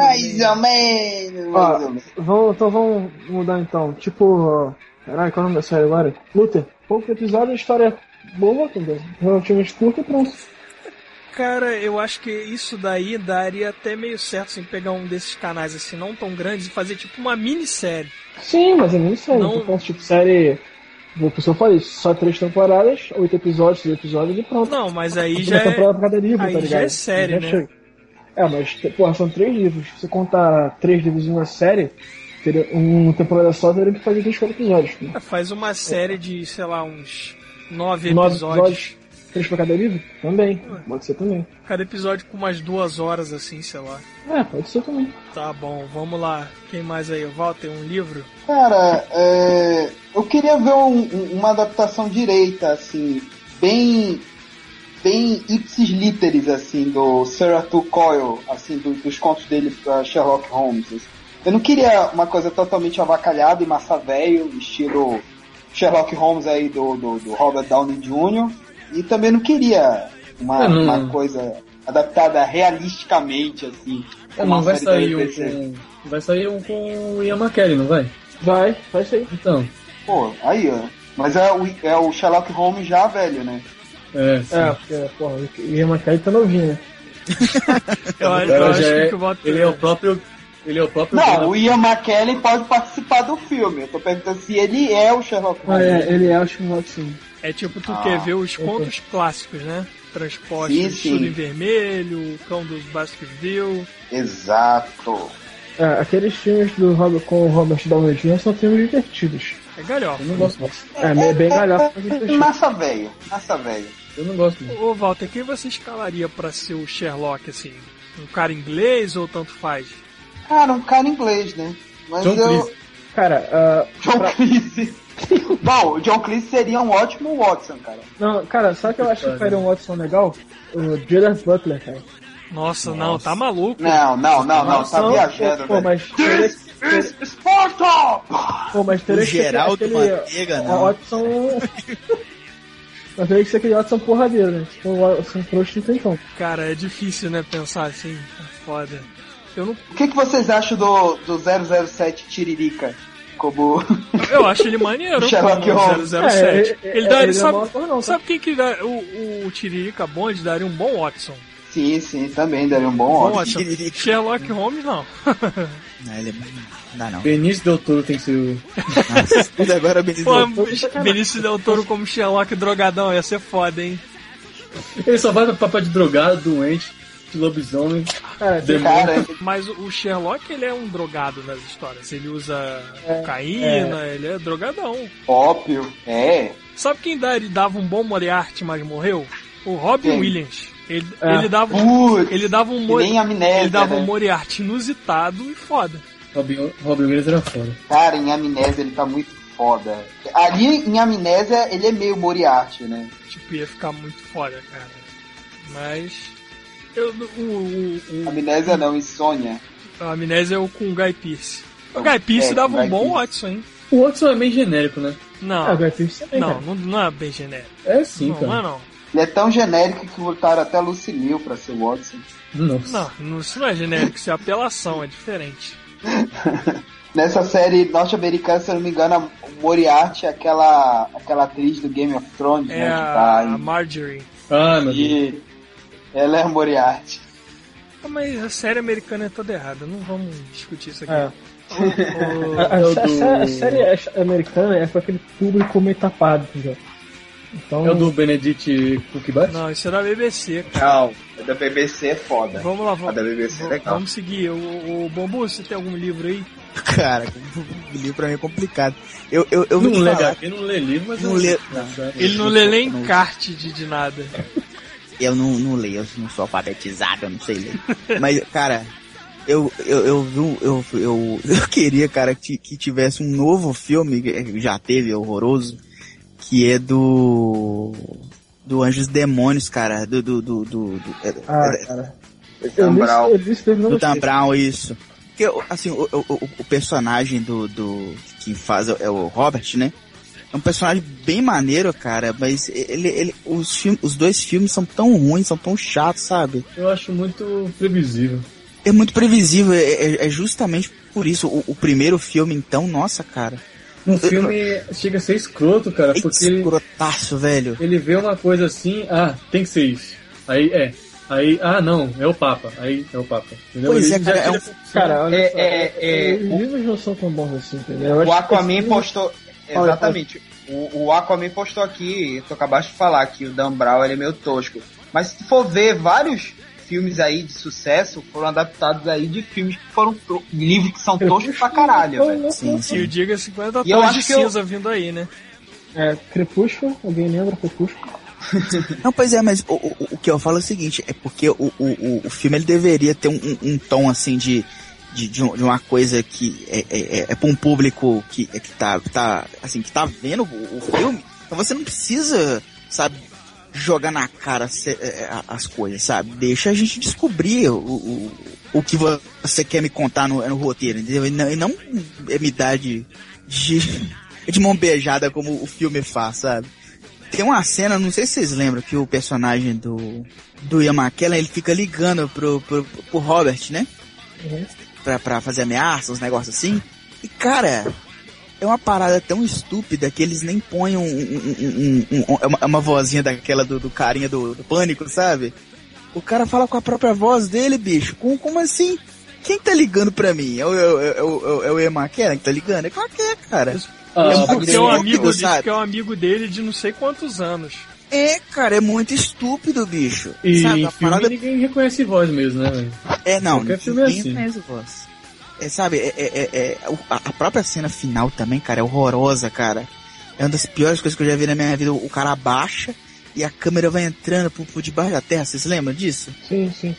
Então vamos mudar então. Tipo, caralho, qual é o nome da série agora? Luther. Pouco episódio, a história boa, entendeu? Relativamente curta e pronto. Cara, eu acho que isso daí daria até meio certo, assim, pegar um desses canais assim, não tão grandes e fazer tipo uma minissérie. Sim, mas é minissérie. Não... Então, tipo, série... O pessoal fala isso, só 3 temporadas, 8 episódios, 6 episódios e pronto. Não, mas aí já temporada pra cada livro, aí tá ligado? já é série, né? Mas, porra, são 3 livros. Se você contar 3 livros em uma série, uma temporada só teria que fazer 24 episódios. Né? Faz uma série de, sei lá, uns 9 episódios. 3 pra cada livro? Também. Pode ser também. Cada episódio com umas 2 horas, assim, sei lá. Pode ser também. Tá bom, vamos lá. Quem mais aí? O Walter, um livro? Cara, eu queria ver uma adaptação direita, assim, bem ipsis literis, assim, do Sir Arthur Coyle, assim, dos contos dele pra Sherlock Holmes. Eu não queria uma coisa totalmente avacalhada e massa velho, estilo Sherlock Holmes aí do Robert Downey Jr., e também não queria uma coisa adaptada realisticamente, assim. Não vai sair vai sair um com o Ian McKellen, não vai? Vai sair. Então. Pô, aí, ó. Mas é o Sherlock Holmes já velho, né? Porque, porra, o Ian McKellen tá novinho, né? eu acho que o Walter... Ele é o próprio... Não, o Ian McKellen pode participar do filme. Eu tô perguntando se ele é o Sherlock Holmes. Ele é o Sherlock, sim. É tipo, tu quer ver os contos clássicos, né? Transpostos, Tudo em Vermelho, O Cão dos Baskerville. Exato. Aqueles filmes com o Robert Downey Jr. são filmes divertidos. É galhofa. Eu não gosto mais. É bem galhofa. Massa velho. Eu não gosto mais. Ô, Walter, quem você escalaria pra ser o Sherlock, assim? Um cara inglês ou tanto faz? Cara, um cara inglês, né? Mas John Cleese. Cara, John Cleese. Bom, o John Cleese seria um ótimo Watson, cara. Não, cara, sabe o que eu acho que faria um Watson legal? O Gerard Butler, cara. Nossa, não, tá maluco. Não, tá viajando, pô, velho. mas Sparta! Pô, mas teria O que ser Geraldo aquele Manteiga, não. Watson... Mas teria que ser aquele Watson porradeiro, né? Se for o Watson frouxo, não tem como. Cara, é difícil, né, pensar assim. É foda. Eu não... O que vocês acham do 007 Tiririca? Como... Eu acho ele maneiro, Sherlock como Holmes. 007. Ele daria, ele sabe, não é bom ator, não, sabe quem que dá, o Tiririca Bond daria um bom Watson? Sim, também daria um bom Bom ótimo. Watson. Sherlock Holmes, não. Não, ele não. Não. Benício Del Toro tem que ser o... Nossa, tudo agora Benício Pô, Del Toro. Benício Del Toro como Sherlock drogadão, ia ser foda, hein? Ele só vai pro papel de drogado, doente, de lobisomem, demônio. Cara, Mas o Sherlock, ele é um drogado nas histórias. Ele usa cocaína, ele é drogadão. óbvio. Sabe quem dava um bom Moriarty, mas morreu? O Robin Quem? Williams. Ele dava um que nem Amnésia, ele dava um né? Moriarty inusitado e foda. Robin Williams era foda. Cara, em Amnésia ele tá muito foda. Ali em Amnésia ele é meio Moriarty, né? Tipo, ia ficar muito foda, cara. Mas... Amnésia não, Insônia. A Amnésia é o com o Guy Pearce. O Guy Pearce dava um Guy bom Pearce. Watson, hein? O Watson é bem genérico, né? Não, o Guy Pearce também, cara. não é bem genérico. É sim, Não, cara. não é não. Ele é tão genérico que botaram até Lucy Liu pra ser Watson. Nossa. Não, isso não é genérico, isso é apelação, é diferente. Nessa série norte-americana, se eu não me engano, a Moriarty é aquela atriz do Game of Thrones, né? É Que tá a aí. Marjorie. Ah, meu Deus. E ela é a Moriarty. Ah, mas a série americana é toda errada, não vamos discutir isso aqui. É. O- A série americana é pra aquele público meio tapado, entendeu? Então, É o do Benedict Cumberbatch? Não, isso é da BBC, cara. Não, a da BBC é foda. Vamos lá, A da BBC é legal. vamos seguir. O Bambu, você tem algum livro aí? Cara, o livro pra mim é complicado. Eu Não vou te lê falar. HQ, não lê livro, mas Não lê- Ele não lê nem encarte de nada. Eu não leio, eu não sou alfabetizado, eu não sei ler. Mas, cara, eu queria, cara, que tivesse um novo filme, que já teve, horroroso, que é do Anjos e Demônios, cara, cara. Dan Brown. Eu li isso teve do no Dan Brown, isso. Porque, assim, o personagem que faz é o Robert, né? É um personagem bem maneiro, cara, mas os dois filmes são tão ruins, são tão chatos, sabe? eu acho muito previsível. É muito previsível, é justamente por isso. O primeiro filme, então, nossa, cara. Um filme chega a ser escroto, cara, É porque ele escrotaço, velho. vê uma coisa assim, tem que ser isso. Aí, não, é o Papa. Aí é o Papa. Entendeu? Pois é, Ele já cara, tira- Cara, olha só, os o- livros não são tão bons assim, entendeu? Eu O acho que Aquaman esse livro- postou. Exatamente. O Aquaman postou aqui, tu acabaste de falar que o Dan Brown ele é meio tosco. Mas se tu for ver, vários filmes aí de sucesso foram adaptados aí de filmes que foram livros que são toscos pra caralho, velho. Sim, E sim. o Diga 50 E eu tons de acho que eu- cinza vindo aí, né? Crepúsculo, alguém lembra Crepúsculo? Não, pois é, mas o que eu falo é o seguinte, é porque o filme ele deveria ter um tom assim de uma coisa que é pra um público que tá vendo o filme, então você não precisa, sabe, jogar na cara as coisas, sabe? Deixa a gente descobrir o que você quer me contar no roteiro, entendeu? E não me dar de mão beijada como o filme faz, sabe? Tem uma cena, não sei se vocês lembram, que o personagem do Ian McKellen, ele fica ligando pro Robert, né? Uhum. Pra fazer ameaças, uns negócios assim. E, cara, é uma parada tão estúpida que eles nem põem uma vozinha daquela do carinha do Pânico, sabe? O cara fala com a própria voz dele, bicho. Como assim? Quem tá ligando pra mim? É o Ian McKellen que tá ligando? É claro que é, cara. Porque é um amigo, sabe? que é um amigo dele de não sei quantos anos. É, cara, é muito estúpido, bicho. E sabe, em a filme parada... ninguém reconhece voz mesmo, né, velho? não, qualquer filme é ninguém assim. conhece voz. Sabe, a própria cena final também, cara, é horrorosa, cara. É uma das piores coisas que eu já vi na minha vida. O cara abaixa e a câmera vai entrando por debaixo da terra, vocês lembram disso? Sim, sim.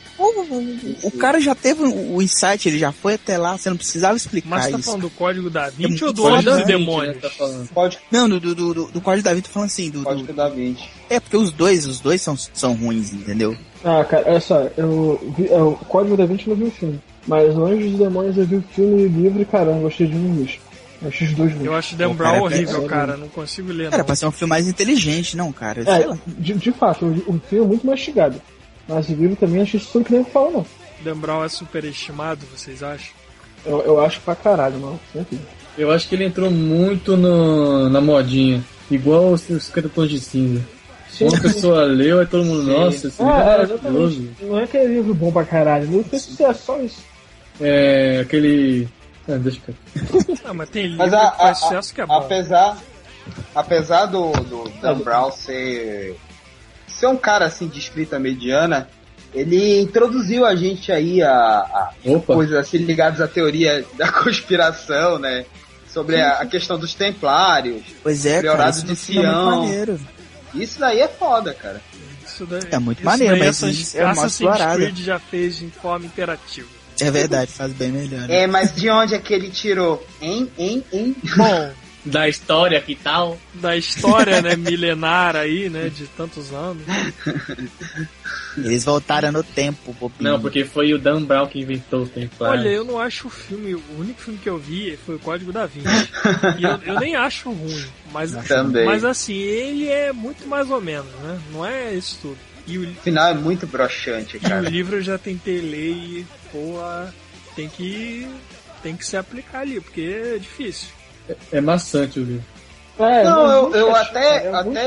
o cara já teve o insight, ele já foi até lá, você não precisava explicar isso. Mas você tá falando do Código da Vinci ou do Código Anjos da e Vinci, Demônios? Tá falando. Não, do Código da Vinci, tô falando assim, do Código da Vinci. É, porque os dois são ruins, entendeu? Ah, cara, olha só, o Código da Vinci eu não vi o filme. Mas o Anjos e Demônios eu vi o filme e o livro e, cara, eu gostei de um dos. Eu achei os dois ruins. Eu acho Dan Brown horrível, cara. Não consigo ler, Era não. pra ser um filme mais inteligente, não, cara. Sei lá. De fato, o filme é muito mastigado. Mas o livro também achei isso tudo que nem eu falo, não. Dan Brown é superestimado, vocês acham? Eu acho pra caralho, não. Sempre. Eu acho que ele entrou muito na modinha. Igual os 50 Tons de Cinza. Sim. Uma pessoa leu, aí todo mundo, nossa, esse livro é maravilhoso. Exatamente. Não é aquele livro bom pra caralho. Não fez sucesso, só isso. É aquele... Ah, deixa eu... Ah, mas tem livro Mas que faz sucesso que é bom. apesar do Dan Brown ser um cara assim de escrita mediana, ele introduziu a gente aí a coisas assim ligadas à teoria da conspiração, né? Sobre a questão dos templários, Pois é, Priorado cara, isso de é muito Sião. maneiro. Isso daí é foda, cara. Isso daí, É muito isso maneiro, daí mas isso é mal Assassin's explorado. Creed já fez em forma interativa. É verdade, faz bem melhor. Né? É, mas de onde é que ele tirou? Bom, Da história, que tal? da história, né, milenar aí, né, de tantos anos. Eles voltaram no tempo, bobinho. Não, porque foi o Dan Brown que inventou o Templário. Olha, eu não acho o filme, o único filme que eu vi foi o Código da Vinci. E eu nem acho ruim, mas Também. mas assim, ele é muito mais ou menos, né? Não é isso tudo. E o O final é muito broxante, cara. livro eu já tentei ler e, porra, tem que se aplicar ali, porque é difícil. É maçante o livro. Não, eu até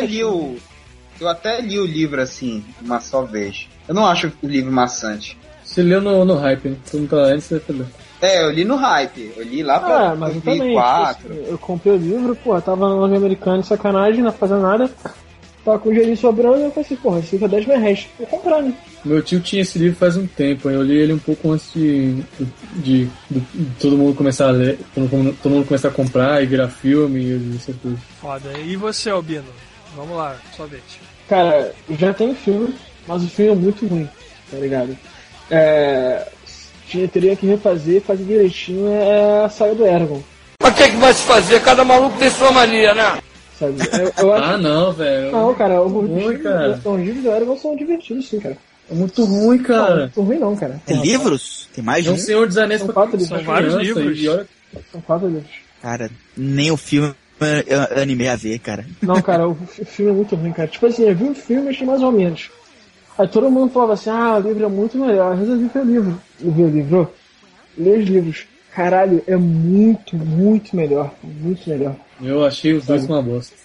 li o livro assim, uma só vez. Eu não acho o livro maçante. Você leu no hype, né? Todo mundo tá lendo, você vai ler. É, eu li no hype. Eu li lá pra mas eu também. 2004. Tipo assim, eu comprei o livro, pô, tava na loja americana de sacanagem, não fazendo nada. Tava com o dinheirinho sobrando e eu falei assim, porra, esse livro é 10 reais. Vou comprar, né? Meu tio tinha esse livro faz um tempo, eu li ele um pouco antes de todo mundo começar a ler, todo mundo começar a comprar e virar filme e essas coisas. Foda. E você, Albino? Vamos lá, sua vez. Cara, já tem filme, mas o filme é muito ruim, tá ligado? Teria que refazer, fazer direitinho a saga do Eragon. Mas o que vai se fazer? Cada maluco tem sua mania, né? Sabe? Eu acho... Ah, não, velho. Não, cara, os livros do Eragon são divertidos, sim, cara. É muito ruim, Não, cara. muito ruim não, cara. Tem livros? Tem mais de É um? um Senhor dos Anéis São pra 4 livros. São vários criança, livros. e olha... São 4 livros. Cara, nem o filme eu animei a ver, cara. Não, cara, o filme é muito ruim, cara. Tipo assim, eu vi o filme e achei mais ou menos. Aí todo mundo falava assim, o livro é muito melhor. Às vezes eu vi o livro. Eu vi o livro. Lê os livros. Caralho, é muito, muito melhor. Muito melhor. Eu achei os dois uma bosta.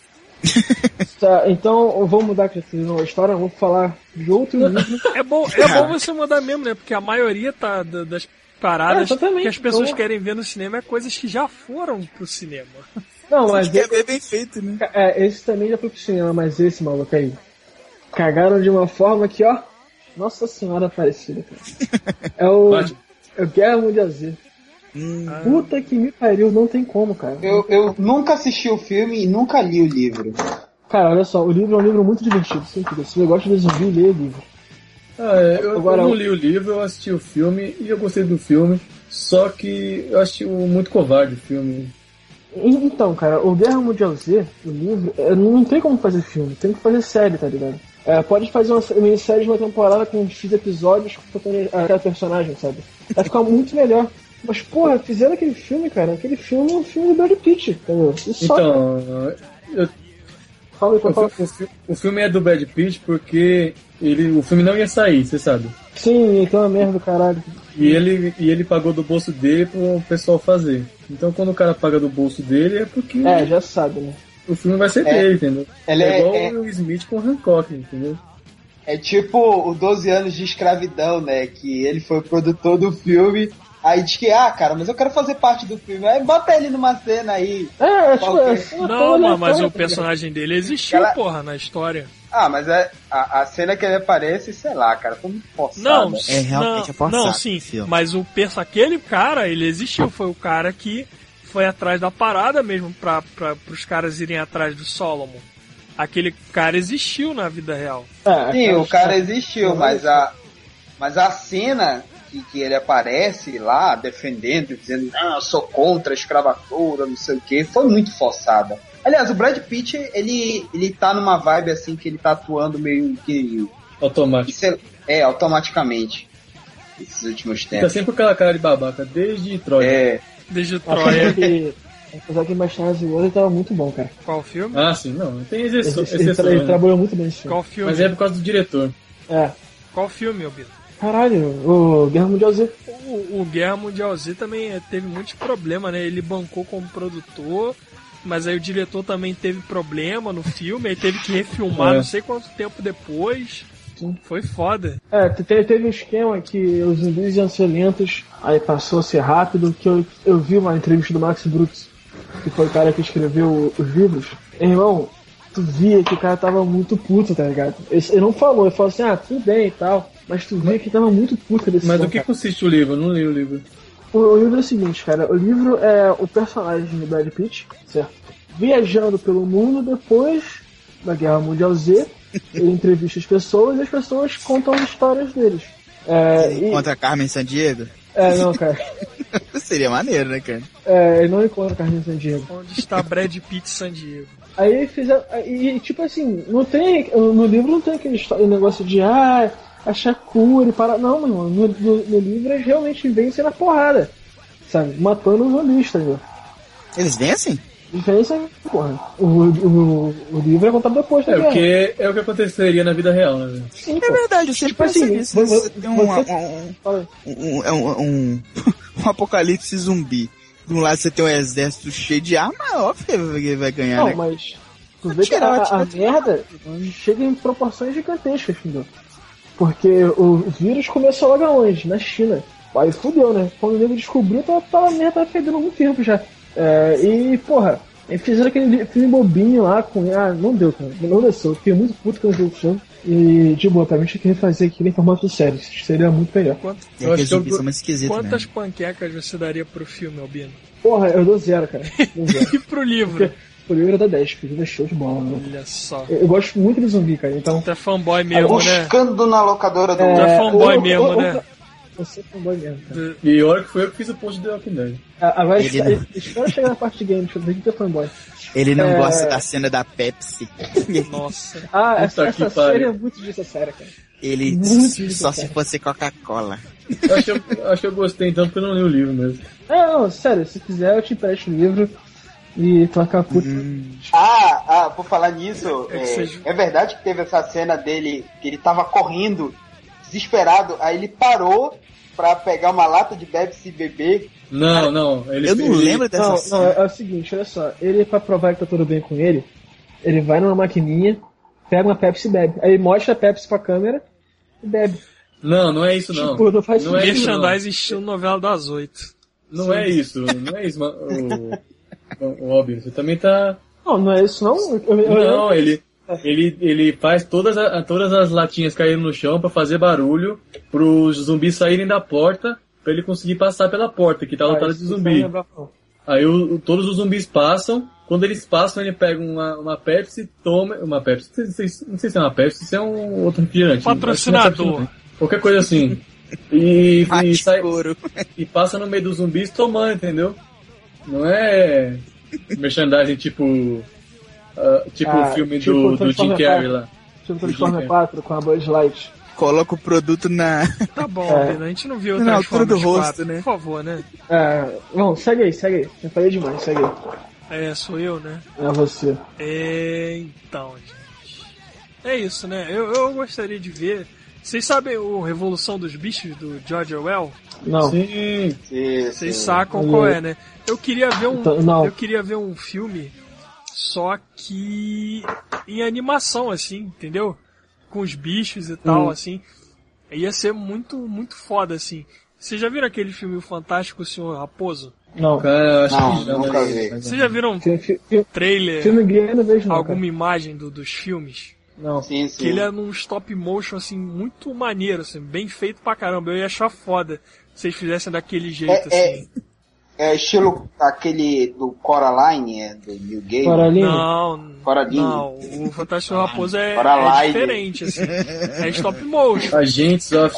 Tá, então vamos mudar aqui a história, vou falar de outro livro. É bom você mudar mesmo, né? Porque a maioria das paradas exatamente. que as pessoas Então- querem ver no cinema é coisas que já foram pro cinema. Não, mas Quer ver bem feito, né? esse também já foi pro cinema, mas esse maluco aí. Cagaram de uma forma que, ó. Nossa senhora aparecida, cara. É o Guerra Mundial Z. Puta que me pariu, não tem como, cara. Eu nunca assisti o filme e nunca li o livro. Cara, olha só, o livro é um livro muito divertido, sempre. Se você gosta de zumbi, lê o livro. Eu não li o livro, eu assisti o filme e eu gostei do filme, só que eu achei muito covarde o filme. Então, cara, o Guerra Mundial Z, o livro, não tem como fazer filme, tem que fazer série, tá ligado? Pode fazer uma minissérie de uma temporada com X episódios com cada personagem, sabe? Vai ficar muito melhor. Mas, porra, fizeram aquele filme, cara. Aquele filme é um filme do Brad Pitt, entendeu? Então, Fala aí, fala. o filme é do Brad Pitt porque o filme não ia sair, você sabe. Sim, então é uma merda do caralho. E ele pagou do bolso dele pro pessoal fazer. Então quando o cara paga do bolso dele é porque Já sabe, né? o filme vai ser dele, entendeu? Ele é igual o Will Smith com o Hancock, entendeu? É tipo o 12 anos de escravidão, né? Que ele foi o produtor do filme. Aí diz que, cara, mas eu quero fazer parte do filme. Aí bota ele numa cena aí. Não, mas o personagem dele existiu, porra, na história. Mas a cena que ele aparece, sei lá, cara, foi muito forçada. Realmente é forçado. Não, sim, mas aquele cara, ele existiu. Foi o cara que foi atrás da parada mesmo pros caras irem atrás do Solomon. Aquele cara existiu na vida real. Sim, o cara existiu, mas Mas a cena que ele aparece lá, defendendo, dizendo, eu sou contra a escravatura, não sei o que, foi muito forçada. Aliás, o Brad Pitt, ele tá numa vibe assim, que ele tá atuando meio que... automático. Automaticamente. Esses últimos tempos. Tá sempre com aquela cara de babaca, desde Troia. Desde Troia. Apesar que Bastardos Inglórios tava muito bom, cara. Qual filme? Ah, sim, não tem Ele exceção. trabalhou muito bem nesse filme. Qual filme? Mas é por causa do diretor. Qual filme, Albino? Caralho, o Guerra Mundial Z. O Guerra Mundial Z também teve muitos problemas, né? Ele bancou como produtor, mas aí o diretor também teve problema no filme, aí teve que refilmar não sei quanto tempo depois. Sim. Foi foda. Teve um esquema que os zumbis iam ser lentos, aí passou a ser rápido, que eu vi uma entrevista do Max Brooks, que foi o cara que escreveu os livros. Irmão, tu via que o cara tava muito puto, tá ligado? Ele não falou, ele falou assim, tudo bem e tal, mas tu via que tava muito puto desse Mas do que consiste o livro? Eu não li o livro. O livro é o seguinte, cara, o livro é o personagem do Brad Pitt, certo? Viajando pelo mundo depois da Guerra Mundial Z, ele entrevista as pessoas e as pessoas contam as histórias deles. Contra a Carmen Sandiego? Não, cara. Seria maneiro, né, cara? Ele não encontra a Carmen Sandiego. Onde está Brad Pitt Sandiego? Aí fizeram. E tipo assim, não tem. No livro não tem aquele negócio de achar cura e parar. Não, meu irmão. No livro eles realmente vencem na porrada. Sabe? Matando os zumbis, tá ligado? Eles vencem? Eles vencem, porra. O livro é contado depois, tá ligado? É o que aconteceria na vida real, né? Sim, é verdade, eu sempre pensei nisso. Você tem um apocalipse zumbi. De um lado você tem um exército cheio de arma, óbvio que ele vai ganhar, né? Não, mas tu vê que a merda chega em proporções gigantescas, entendeu? Porque o vírus começou logo aonde? Na China. Aí fudeu, né? Quando o nego descobriu, a merda tava fedendo há muito tempo já. E, porra, eles fizeram aquele filme bobinho lá com... não deu, cara. Não desceu. Eu fiquei muito puto com o jogo filme. E, de boa, pra mim tinha que refazer aquilo em formato série. Seria muito melhor. Quantas panquecas você daria pro filme, Albino? Porra, eu dou 0, cara. E pro livro? O livro dá 10, porque o livro é show de bola, né? Olha só. Eu gosto muito de zumbi, cara. Então... Tu é fanboy mesmo, né? Buscando na locadora do... Tu é fanboy mesmo, né? Você é fanboy mesmo, cara. E olha que foi eu que fiz o post do Walking Dead. Agora espera chegar na parte de games, pra ver que tu é fanboy. Ele não gosta da cena da Pepsi. Nossa. Essa série é muito desnecessária, cara. Ele só se fosse Coca-Cola. Acho que eu gostei então porque eu não li o livro mesmo. Não, sério, se quiser eu te empresto o livro e tu acaba puto. Por falar nisso, é verdade que teve essa cena dele, que ele tava correndo, desesperado, aí ele parou pra pegar uma lata de Pepsi e beber. Não. Eu não lembro dessa cena. Não, é o seguinte, olha só. Ele, pra provar que tá tudo bem com ele vai numa maquininha, pega uma Pepsi e bebe. Aí mostra a Pepsi pra câmera e bebe. Não é isso não. Tipo, não faz não sentido. Merchandising estilo novela das 8. Não é isso, o Robin, você também tá... Não é isso não? Não, ele faz todas as latinhas caindo no chão pra fazer barulho, pros zumbis saírem da porta, pra ele conseguir passar pela porta, que tá lotada de zumbi. Aí todos os zumbis passam, quando eles passam ele pega uma Pepsi, toma... Uma Pepsi, não sei se é uma Pepsi, se é um outro refrigerante. Patrocinador. Qualquer coisa assim. E sai, e passa no meio dos zumbis tomando, entendeu? Não é merchandising tipo o filme do Jim Carrey lá. Tipo Transformers 4 com a Buzz Light. Coloca o produto na... Tá bom, a gente não viu o Transformers 4, né? Por favor, né? Não, segue aí. Eu falei demais, segue aí. Sou eu, né? É você. Então, gente. É isso, né? Eu gostaria de ver... Vocês sabem o Revolução dos Bichos, do George Orwell? Não. Sim. Vocês sacam qual é, né? Eu queria ver um filme, só que em animação, assim, entendeu? Com os bichos e tal, assim. Ia ser muito, muito foda, assim. Vocês já viram aquele filme O Fantástico Senhor Raposo? Não. Cara, acho que nunca vi. Vocês já viram trailer, filme gay, eu não vejo, não, alguma imagem dos filmes? Não. Sim. Que ele é num stop motion, assim, muito maneiro, assim, bem feito pra caramba. Eu ia achar foda se vocês fizessem daquele jeito, assim. estilo aquele do Coraline, do New Game. Coraline? Não, o Fantástico Raposo é diferente, assim. É stop motion. Agentes of...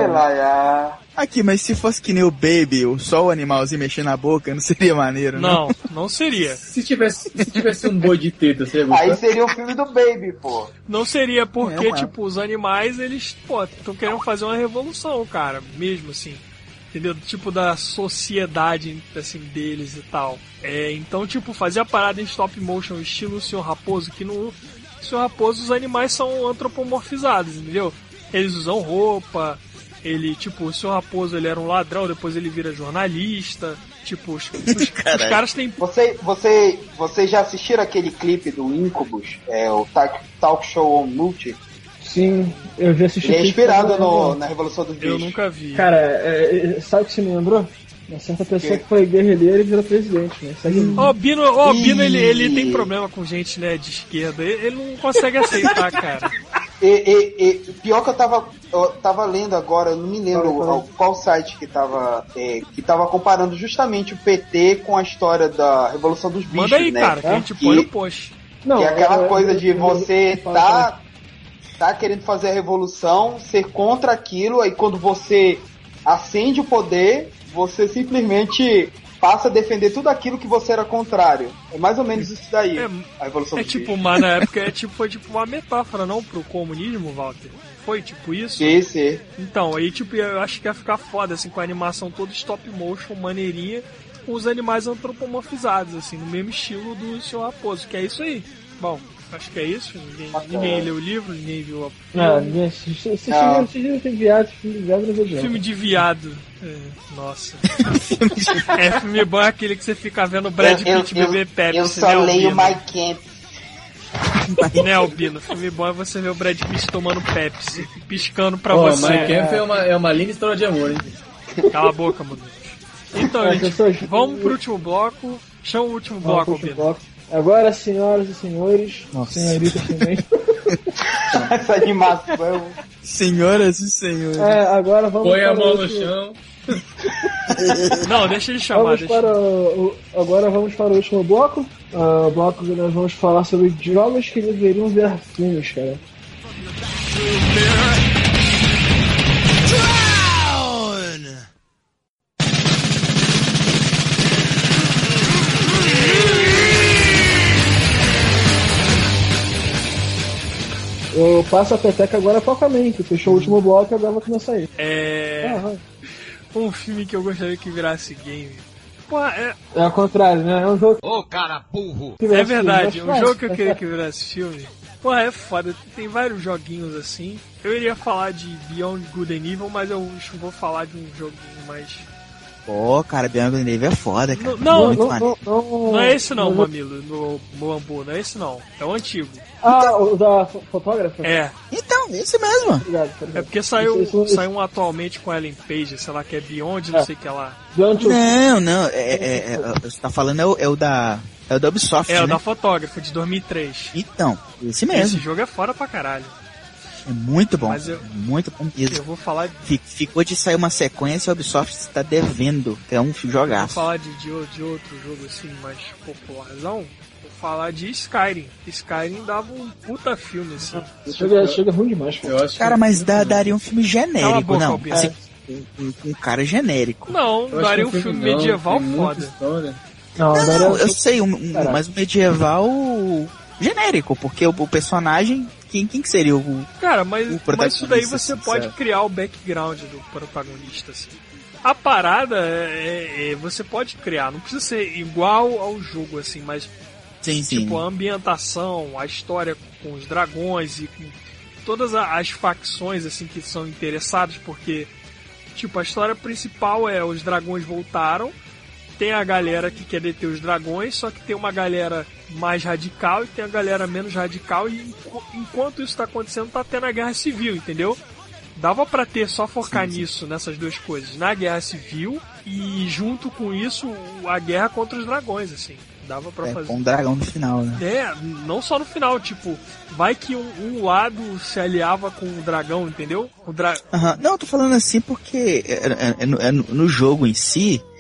Aqui, mas se fosse que nem o Baby, só o animalzinho mexendo na boca, não seria maneiro, né? Não seria. Se tivesse um boi de teta, seria bom. Aí seria o filme do Baby, pô. Não seria porque, tipo, os animais, eles, estão querendo fazer uma revolução, cara, mesmo assim. Entendeu? Tipo, da sociedade, assim, deles e tal. Então, tipo, fazer a parada em stop motion, estilo o Sr. Raposo, que no Sr. Raposo os animais são antropomorfizados, entendeu? Eles usam roupa, tipo, o Sr. Raposo, ele era um ladrão, depois ele vira jornalista, tipo, os caras têm... Vocês já assistiram aquele clipe do Incubus? O Talk Show on Multi? Sim, eu já assisti. Ele é inspirado na Revolução dos Bichos. Eu nunca vi. Cara, sabe o que você me lembrou? Uma certa pessoa que foi guerrilheira e virou presidente, né? O Bino, ele tem problema com gente, né, de esquerda. Ele não consegue aceitar, cara. Pior que eu tava lendo agora, eu não me lembro qual site que tava comparando justamente o PT com a história da Revolução dos Bichos. Manda aí, né? Cara, que a gente põe no post. Não, que é aquela coisa de você tá querendo fazer a revolução, ser contra aquilo, aí quando você acende o poder, você simplesmente passa a defender tudo aquilo que você era contrário. É mais ou menos isso daí, a Revolução dos Bichos. Mas na época foi tipo uma metáfora, não, pro comunismo, Walter? Foi tipo isso? Sim. Então, aí tipo, eu acho que ia ficar foda, assim, com a animação toda stop motion, maneirinha, com os animais antropomorfizados, assim, no mesmo estilo do Sr. Raposo, que é isso aí. Bom, acho que é isso. Ninguém leu o livro, ninguém viu ninguém assistiu. Tem viado, filme de viado, não vejo. Filme de viado. Nossa. Filme bom é aquele que você fica vendo o Brad Pitt beber Pepsi. Eu só leio My Camp. Né, Albino? Filme bom é você ver o Brad Pitt tomando Pepsi, piscando pra você. My Camp é uma linda história de amor, hein? Cala a boca, mano. Então, gente, vamos pro último bloco. Chama o último bloco, Albino. Agora, senhoras e senhores, senhoritas também. Essa animação. Senhoras e senhores. Agora vamos põe a mão no chão. Não, deixa ele chamar. Agora vamos para o último bloco. O bloco que nós vamos falar sobre jogos que deveriam ver filmes, cara. Eu passo a peteca agora pra Aquaman, que fechou o último bloco e agora vai começar aí. Um filme que eu gostaria que virasse game. É ao contrário, né? É um jogo... cara burro! É verdade, um jogo que eu queria que virasse filme. É foda, tem vários joguinhos assim. Eu iria falar de Beyond Good and Evil, mas eu vou falar de um joguinho mais... cara, Beyond Good and Evil é foda, cara. Não é esse não, Mamilo, no Moambu, não é esse não. É o antigo. O da fotógrafa? Então, esse mesmo. Obrigado. É porque saiu um atualmente com Ellen Page, sei lá, que é Beyond, não sei o que lá. Não, você tá falando é o da Ubisoft, o da fotógrafa, de 2003. Então, esse mesmo. Esse jogo é foda pra caralho. É muito bom, muito bom mesmo. Eu vou falar... Ficou de sair uma sequência, a Ubisoft está devendo, que é um jogaço. Vou falar de outro jogo assim, mais popularzão. Vou falar de Skyrim. Skyrim dava um puta filme, assim. Chega ruim demais, cara. Mas daria um filme genérico, não? Assim, um cara genérico. Não, daria um filme medieval foda. Não, eu sei, mas um medieval genérico, porque o personagem... Quem que seria o cara, mas isso daí você pode criar o background do protagonista, assim. A parada você pode criar, não precisa ser igual ao jogo, assim, mas tipo, a ambientação, a história com os dragões e com todas as facções, assim, que são interessadas, porque, tipo, a história principal os dragões voltaram, tem a galera que quer deter os dragões, só que tem uma galera mais radical e tem a galera menos radical, e enquanto isso tá acontecendo, tá tendo a guerra civil, entendeu? Dava pra ter só focar nisso, nessas duas coisas, na guerra civil e junto com isso a guerra contra os dragões, assim. Dava pra fazer. Com um dragão no final, né? Não só no final, tipo, vai que um lado se aliava com o dragão, entendeu? Não, eu tô falando assim porque no jogo em si,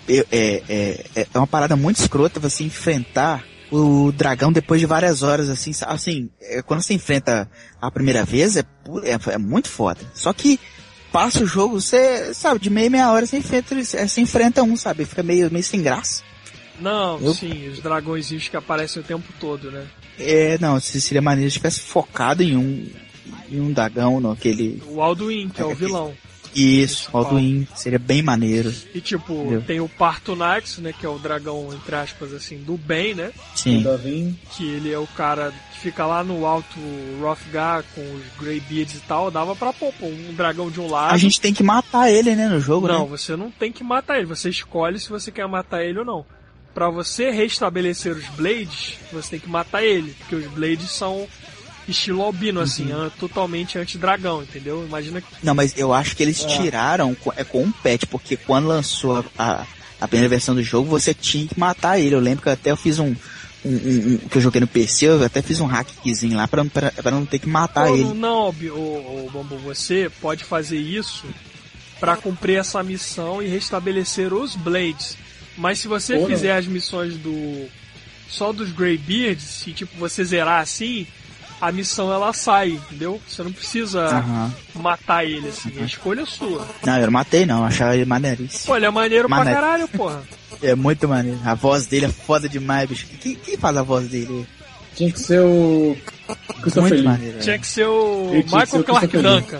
é uma parada muito escrota você enfrentar o dragão depois de várias horas, assim, quando você enfrenta a primeira vez, é muito foda. Só que passa o jogo, você, sabe, de meia hora você enfrenta um, sabe, fica meio sem graça. Não, sim, os dragõezinhos que aparecem o tempo todo, né? Não, seria maneiro se tivesse focado em um dragão, naquele... O Alduin, que é o vilão. Isso, o Alduin, seria bem maneiro. E tipo, tem o Partunax, né, que é o dragão, entre aspas, assim, do bem, né? Sim. Que ele é o cara que fica lá no alto Hrothgar com os Greybeards e tal, dava pra pôr um dragão de um lado. A gente tem que matar ele, né, no jogo, Não, né? você não tem que matar ele, você escolhe se você quer matar ele ou não. Pra você restabelecer os Blades, você tem que matar ele, porque os Blades são estilo albino, assim, totalmente anti-dragão, entendeu? Imagina que... Não, mas eu acho que eles tiraram com um patch, porque quando lançou a primeira versão do jogo, você tinha que matar ele. Eu lembro que até eu fiz que eu joguei no PC, eu até fiz um hackzinho lá pra não ter que matar ele. Não, Bambu, você pode fazer isso pra cumprir essa missão e restabelecer os Blades. Mas se você fizer as missões só dos Greybeards, se tipo você zerar assim, a missão ela sai, entendeu? Você não precisa matar ele assim, a escolha é sua. Não, eu não matei não, eu achava ele maneiríssimo. Pô, ele é maneiro pra caralho, porra. É muito maneiro, a voz dele é foda demais, bicho. Quem faz a voz dele? Tinha que ser o... Muito maneiro. Tinha que ser o Michael Clarke Duncan.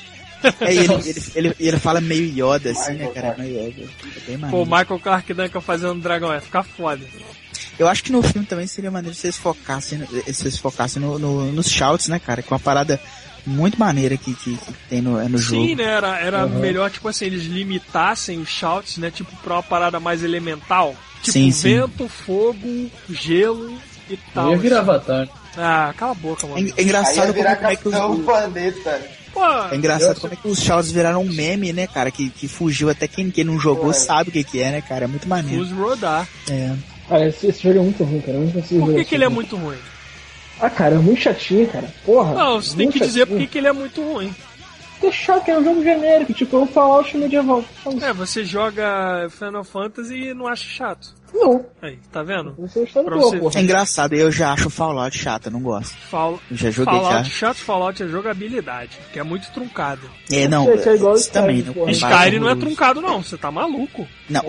Ele fala meio Yoda assim, né, cara? Meio Yoda. Pô, o Michael Clarke Duncan fazendo um dragão, ia ficar foda. Eu acho que no filme também seria maneiro se eles focassem nos shouts, né, cara? Que é uma parada muito maneira que tem no jogo. Sim, né? Era melhor, tipo assim, eles limitassem os shouts, né? Tipo, pra uma parada mais elemental. Tipo, vento, fogo, gelo e tal. Ia virar Avatar. Ah, cala a boca, mano. É engraçado como é que o planeta... É engraçado como é que os shouts viraram um meme, né, cara? Que fugiu até quem não jogou sabe o que é, né, cara? É muito maneiro. Os rodar. Esse jogo é muito ruim, cara. Eu não consigo Por que ele é muito ruim? Ah, cara, é muito chatinho, cara. Porra. Não, você tem que dizer por que ele é muito ruim. É chato, que é um jogo genérico, tipo, é um Fallout medieval. Você joga Final Fantasy e não acha chato. Não. Aí, tá vendo? É engraçado, eu já acho o Fallout chato, eu não gosto. Eu já joguei Fallout chato, Fallout é jogabilidade, que é muito truncado. Não, é igual isso também. Skyrim não é truncado não, você tá maluco. Não,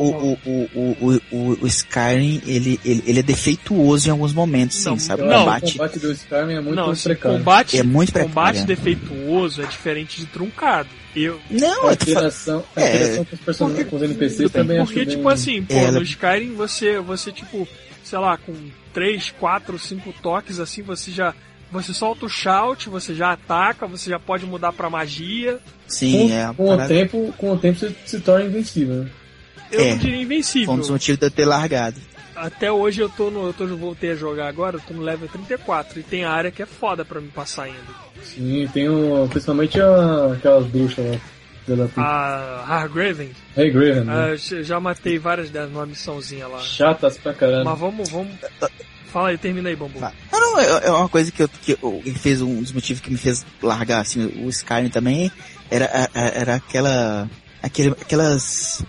o Skyrim, ele é defeituoso em alguns momentos, sim, sabe? O combate do Skyrim é muito precário. É muito precário. Combate defeituoso é diferente de truncado. A interação com os personagens, com os NPCs também. Porque, tipo assim, no Skyrim você, tipo, sei lá, com 3, 4, 5 toques, assim, você solta o shout, você já ataca, você já pode mudar pra magia. Sim, com o tempo você se torna invencível, né? Eu não diria invencível. Foi um dos motivos de eu ter largado. Até hoje eu voltei a jogar agora, eu tô no level 34 e tem área que é foda pra me passar ainda. Sim, tem principalmente aquelas bruxas lá. A Hargraven. Hargraven, né? Já matei várias delas numa missãozinha lá. Chatas pra caralho. Mas vamos... Fala aí, termina aí, Bambu. Não, é uma coisa que fez um dos motivos que me fez largar, assim, o Skyrim também, era aquelas...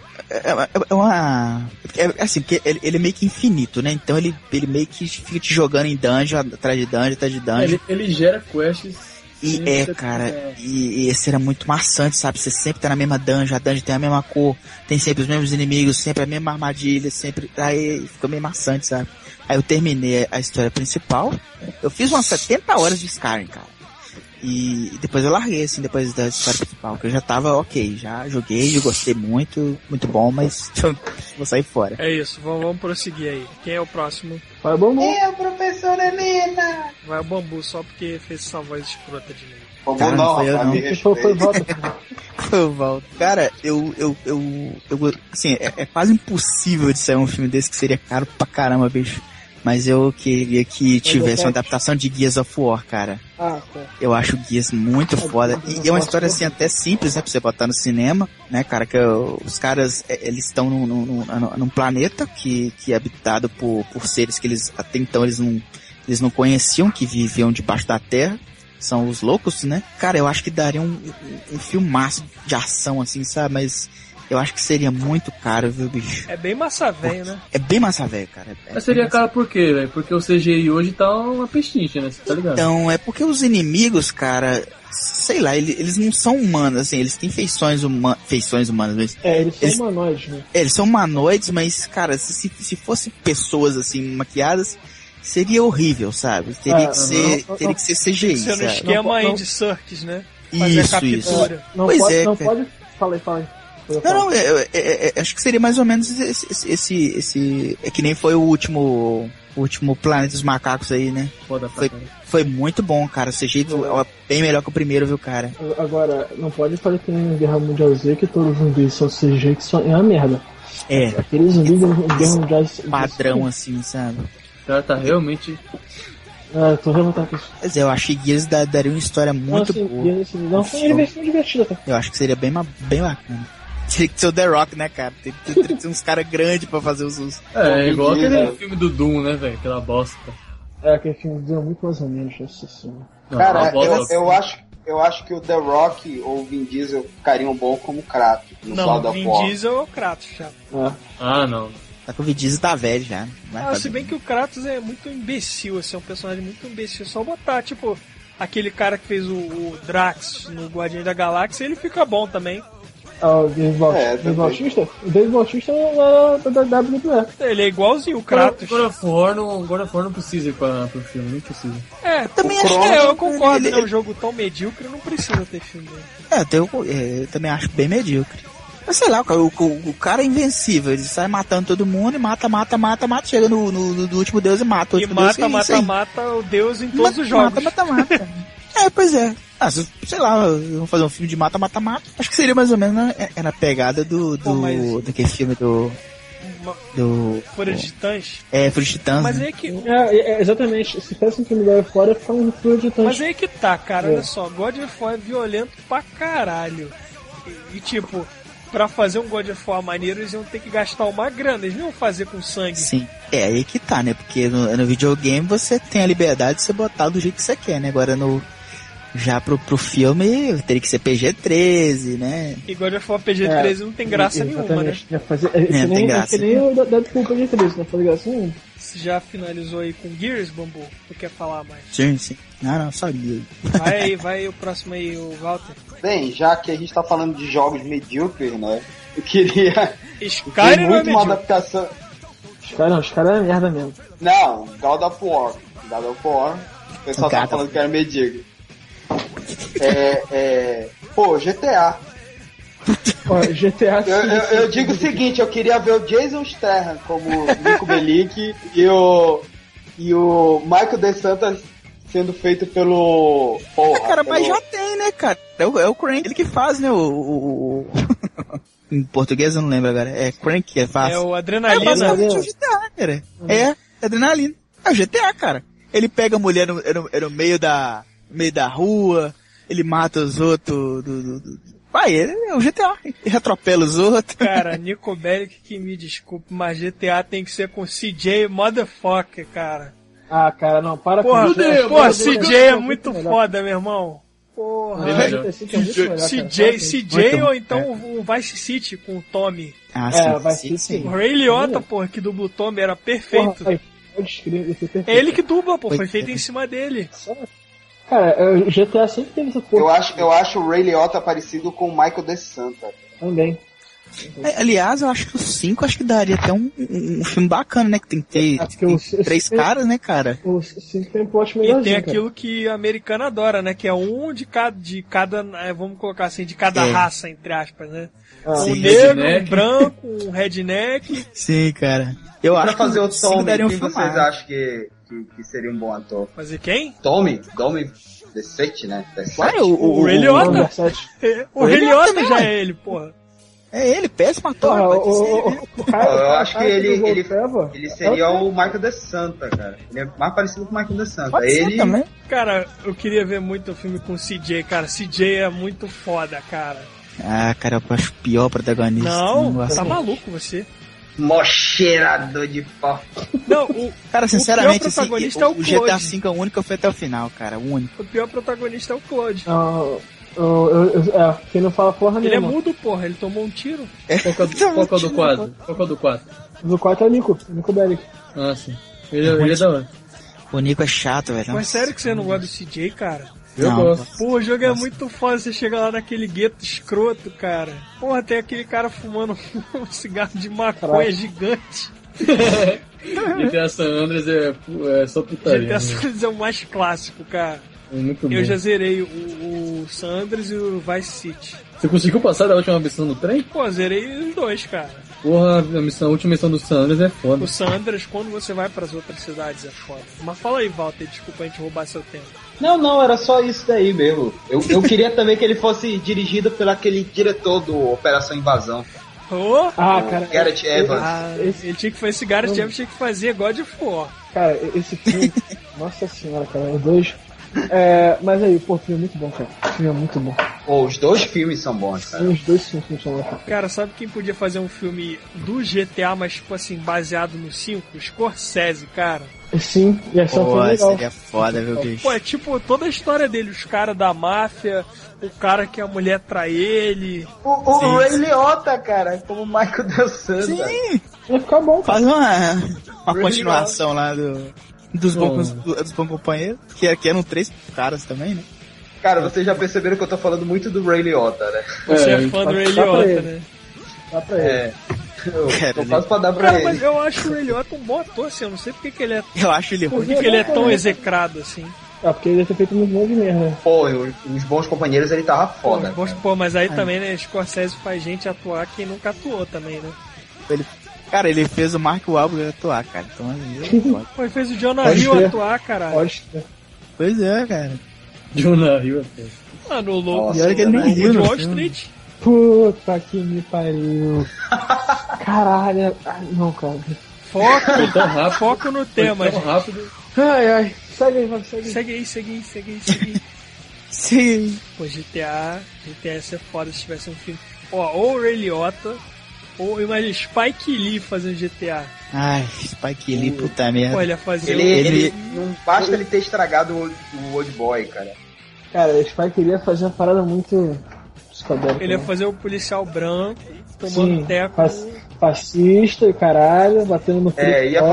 assim, porque ele é meio que infinito, né? Então ele meio que fica te jogando em dungeon, atrás de dungeon. Ele gera quests. E cara, e esse era muito maçante, sabe? Você sempre tá na mesma dungeon, a dungeon tem a mesma cor, tem sempre os mesmos inimigos, sempre a mesma armadilha, sempre... Aí fica meio maçante, sabe? Aí eu terminei a história principal, eu fiz umas 70 horas de Skyrim, cara. E depois eu larguei, assim, depois da história principal, que eu já tava ok, já joguei, eu gostei muito bom, mas vou sair fora. É isso, vamos prosseguir aí. Quem é o próximo? Vai o Bambu. Professora Helena! Vai o Bambu, só porque fez essa voz escrota de mim. Cara, não foi eu não. Foi o Valdo. Cara, eu assim, é quase impossível de sair um filme desse que seria caro pra caramba, bicho. Mas eu queria que tivesse uma adaptação de Gears of War, cara. Eu acho o Gears muito foda. E é uma história, assim, até simples, né? Pra você botar no cinema, né, cara? Que os caras, eles estão num planeta que é habitado por seres que até então eles não conheciam, que viviam debaixo da terra. São os loucos, né? Cara, eu acho que daria um filmaço de ação, assim, sabe? Mas eu acho que seria muito caro, viu, bicho? É bem massa velho, né? É bem massa velho, cara. Mas seria caro por quê, velho? Porque o CGI hoje tá uma pechincha, né? Você tá ligado? Então, é porque os inimigos, cara, sei lá, eles não são humanos, assim, eles têm feições humanas, mas... eles são humanoides, né? Eles são humanoides, mas, cara, se fossem pessoas, assim, maquiadas, seria horrível, sabe? Teria que ser CGI, tem que ser no sabe? esquema aí de Circus, né? Fazer a captura. Não pode... Fala aí. Não, acho que seria mais ou menos esse é que nem foi o último Planeta dos Macacos aí, né? Foi muito bom, cara. O CGI é bem melhor que o primeiro, viu, cara? Agora, não pode falar que nem Guerra Mundial Z que todos os zumbis são CGI, que é uma merda. Aqueles zumbis da Guerra Mundial Z... Padrão, assim, sabe? O cara tá realmente... tô revoltado com isso. Mas eu acho que Gears daria uma história muito boa. Não, foi uma diversão divertida, tá? Eu acho que seria bem bacana. Teria que ser o The Rock, né, cara? Teria que ser uns caras grandes pra fazer os usos. Igual aquele filme do Doom, né, velho? Aquela bosta. Aquele filme do Doom é muito mais ou menos, assim. Cara, eu acho que o The Rock ou o Vin Diesel ficariam bom como Kratos no God of War. Vin Diesel ou Kratos, já. Não. Tá com o Vin Diesel tá velho já. Se bem que o Kratos é muito imbecil, assim, é um personagem muito imbecil. Só botar, tipo, aquele cara que fez o Drax no Guardiões da Galáxia, ele fica bom também. O Dave Bautista? O Dave Bautista é da WWE. Ele é igualzinho o Kratos. God of War não precisa ir pro filme, nem precisa. Eu concordo, é um jogo tão medíocre, não precisa ter filme. Eu também acho bem medíocre. Mas sei lá, o cara é invencível, ele sai matando todo mundo e mata, chega no último deus e mata o último deus. Mata o deus em todos os jogos. Mata. Pois é. Sei lá, vamos fazer um filme de mata. Acho que seria mais ou menos na pegada daquele filme do Fúria de Titãs? Fúria de Titãs. Mas aí que... exatamente, se fosse um filme God of War, ia ficar um Fúria de Titãs. Mas aí que tá, cara, olha só, God of War é violento pra caralho. E tipo, pra fazer um God of War maneiro, eles iam ter que gastar uma grana, eles não iam fazer com sangue. Sim, aí que tá, né? Porque no videogame você tem a liberdade de você botar do jeito que você quer, né? Agora já pro filme teria que ser PG-13, né? E God of War PG-13 não tem graça nenhuma, né? Não tem graça. É que nem o Deadpool PG-13, não faz graça nenhuma. Você já finalizou aí com Gears, Bambu? Ou quer falar mais? Sim. Não, sabia. Vai o próximo aí, o Walter. Bem, já que a gente tá falando de jogos medíocres, né? Eu queria... Skyrim não é medíocre. Uma adaptação... Skyrim é merda mesmo. Não, God of War. O pessoal tá falando que era medíocre. GTA. GTA. Eu digo o seguinte, eu queria ver o Jason Statham como Nico Bellic e o Michael De Santos sendo feito pelo... mas já tem, né, cara? É o Crank, ele que faz, né, o... Em português eu não lembro agora. É Crank que faz. É o Adrenalina. É basicamente o GTA, cara. É Adrenalina. É o GTA, cara. Ele pega a mulher no meio da rua, ele mata os outros ele é o GTA, ele atropela os outros. Cara, Nico Bellic, que me desculpe, mas GTA tem que ser com CJ Motherfucker, cara. Cara, não, para com isso. Porra, CJ é muito foda, meu irmão. Porra. CJ ou então o Vice City com o Tommy. Sim. O Ray Liotta, porra, que dubla o Tommy, era perfeito. É ele que dubla, pô, foi feito em cima dele. Cara, o GTA sempre teve essa porra. Eu acho o Ray Liotta parecido com o Michael De Santa. Também. Aliás, eu acho que o 5 acho que daria até um filme bacana, né? Que tem que ter 3 caras, né, cara? O 5 tem um plot melhorzinho. E tem aquilo que a americana adora, né? Que é um de cada vamos colocar assim, de cada raça, entre aspas, né? Um negro, um branco, um redneck. Sim, cara. Eu acho que fazer o Tommy, quem vocês acham que seria um bom ator? Fazer quem? Tommy D7, né? O Ray Liotta. O Ray Liotta já é ele, porra. É ele, péssimo ator. Eu acho que ele seria o Michael De Santa, cara. Ele é mais parecido com o Michael De Santa. Também. Cara, eu queria ver muito o filme com o CJ, cara. CJ é muito foda, cara. Cara, eu acho o pior protagonista. Não, tá maluco você. Mó cheirador de pau. Não, cara, sinceramente, o pior protagonista é o GTA V é o único que eu fui até o final, cara. O único. O pior protagonista é o Claude. Quem não fala porra Ele nenhuma. é mudo, porra, ele tomou um tiro. Qual que é o do 4? Qual que é o do 4? Do 4 é o Nico Bellic. Ah, sim. Ele é da hora. O Nico é chato, velho. Mas sério que você não gosta do CJ, cara? Eu gosto. Pô, o jogo é muito foda, você chega lá naquele gueto escroto, cara. Porra, tem aquele cara fumando um cigarro de maconha gigante. GTA San Andreas é só putaria. GTA San Andreas é o mais clássico, cara. É muito bom. Eu já zerei o San Andreas e o Vice City. Você conseguiu passar da última missão no trem? Pô, zerei os dois, cara. Porra, a última missão do San Andreas é foda. O San Andreas, quando você vai pras outras cidades, é foda. Mas fala aí, Walter, desculpa a gente roubar seu tempo. Não, era só isso daí mesmo. Eu queria também que ele fosse dirigido pelo aquele diretor do Operação Invasão. Oh, cara. Gareth Evans. Ele tinha que fazer esse Gareth Evans, tinha que fazer God of War. Cara, esse filme. Nossa senhora, cara, os dois. Mas aí, pô, o filme é muito bom, cara. O filme é muito bom. Pô, os dois filmes são bons, cara. Os dois filmes são bons, cara. Cara, sabe quem podia fazer um filme do GTA, mas tipo assim, baseado no 5? O Scorsese, cara. Sim, ia ser um filme legal. Seria foda, viu, bicho? Pô, é tipo toda a história dele, os caras da máfia, o cara que a mulher trai ele. O Ray Liotta, cara, como Michael Del Santa. Sim! Ia ficar bom, cara. Faz uma continuação lá dos bons companheiros, que eram 3 caras também, né? Cara, vocês já perceberam que eu tô falando muito do Ray Liotta, né? Você é fã do Ray Liotta, né? Dá pra ele. Eu faço pra dar pra Cara, ele. mas eu acho o Ray Liotta um bom ator, assim, eu não sei porque que ele é... Eu acho ele Por ruim. que ele é tão execrado, assim? Porque ele deve ter feito muito bom de merda. Pô, os bons companheiros ele tava foda. Pô, mas aí também, né, Scorsese faz gente atuar quem nunca atuou também, né? Ele fez o Mark Wahlberg atuar, cara. Então, Pô, ele fez o Jonah Hill atuar, caralho. Pode ser. pois é, cara. Jonah Hill até. Mano, o louco E olha que ele nem riu de no Wall filme. Street. Puta que me pariu. Caralho. Ai, não, cara. Foco no tema, Tão gente. rápido. Ai. Segue aí, vai, segue aí. Segue aí. Sim. Pô, GTA ia ser foda se tivesse um filme. Ó, ou o Ray Liotta, ou imagina Spike Lee fazendo GTA. Ai, Spike Lee, puta merda. Pô, ele ia fazer Ele não basta ele ter estragado o Old Boy, cara. Cara, o Spike queria fazer uma parada muito psicodélica. Ele ia né? fazer o policial branco, tomando teco. Fascista e caralho, batendo no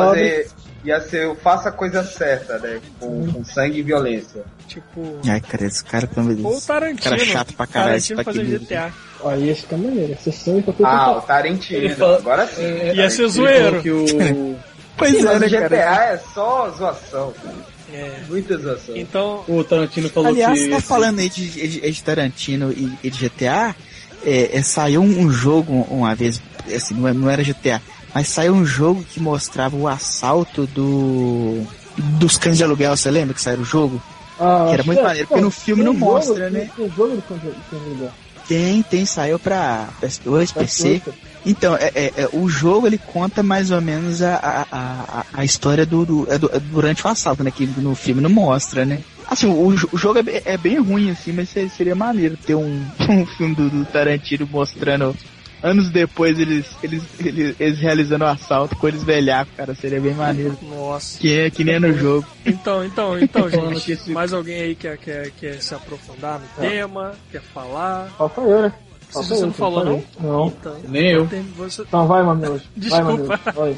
Ia ser o faça a coisa certa, né? Com sangue e violência. Tipo... Ai, cara, esse cara, pelo amor de Ou o Deus. Tarantino. Cara chato pra caralho, Tarantino Spike fazendo Lee. GTA. Ó, ia ficar maneiro. Ia ser sangue pra tudo. O Tarantino. Agora sim. Ia ser Ele zoeiro. falou que o... Pois Sim, é, mas né, o GTA cara? é só zoação, cara. É. Muita zoação. Então, O Tarantino falou Aliás, que... você tá falando aí de Tarantino e de GTA, saiu um jogo uma vez, assim, não era GTA, mas saiu um jogo que mostrava o assalto dos cães de aluguel, você lembra que saiu o jogo? Que era muito maneiro, porque no filme não mostra, né? Tem jogo do Cães Tem, saiu pra PS2, PC. Então, o jogo ele conta mais ou menos a história durante o assalto, né? Que no filme não mostra, né? Assim, o jogo é bem ruim, assim, mas seria maneiro ter um filme do Tarantino mostrando anos depois eles realizando o assalto com eles velhacos, cara, seria bem maneiro. nossa. Que nem no jogo. Então, Falando que gente, esse- mais alguém aí quer se aprofundar no tema, quer falar? Falta eu, né? Você não falou, não? Não. Então, Nem eu. Você... Então vai, Mamilos. Vai, Desculpa. Mamilos. Vai.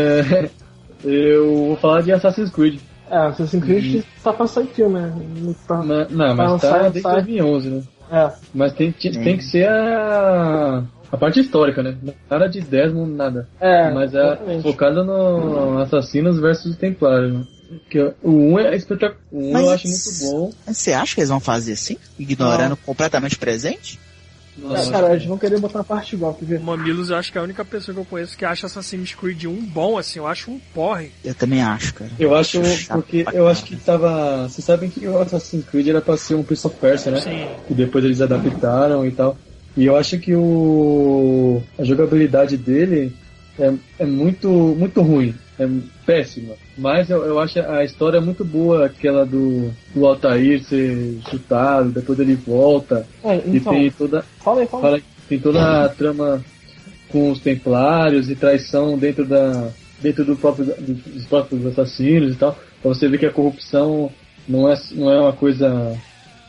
Eu vou falar de Assassin's Creed. Assassin's Creed tá pra sair filme, né? Não tá... Não, mas tá desde 2011, né? Mas tem que ser a parte histórica, né? Nada de Desmond, nada. Mas é exatamente. focada no Assassinos versus Templários, né? Que o 1 é espetacular. O 1 Mas eu acho muito bom. Você acha que eles vão fazer assim? Ignorando completamente o presente? Nossa, Cara, eles vão querer botar uma parte igual, quer ver? Mamilos, eu acho que é a única pessoa que eu conheço que acha Assassin's Creed 1 bom, assim, eu acho um porre. Eu também acho, cara. eu acho Chato porque pra eu acho que tava. Vocês sabem que o Assassin's Creed era pra ser um Prince of Persia, né? Sim. E depois eles adaptaram e tal. E eu acho que a jogabilidade dele é muito, muito ruim. É péssima. Mas eu acho a história muito boa, aquela do Altair ser chutado, depois ele volta. Então, E tem toda. fala aí. Tem toda a trama com os templários e traição dentro dos próprios assassinos e tal. Pra você ver que a corrupção não é uma coisa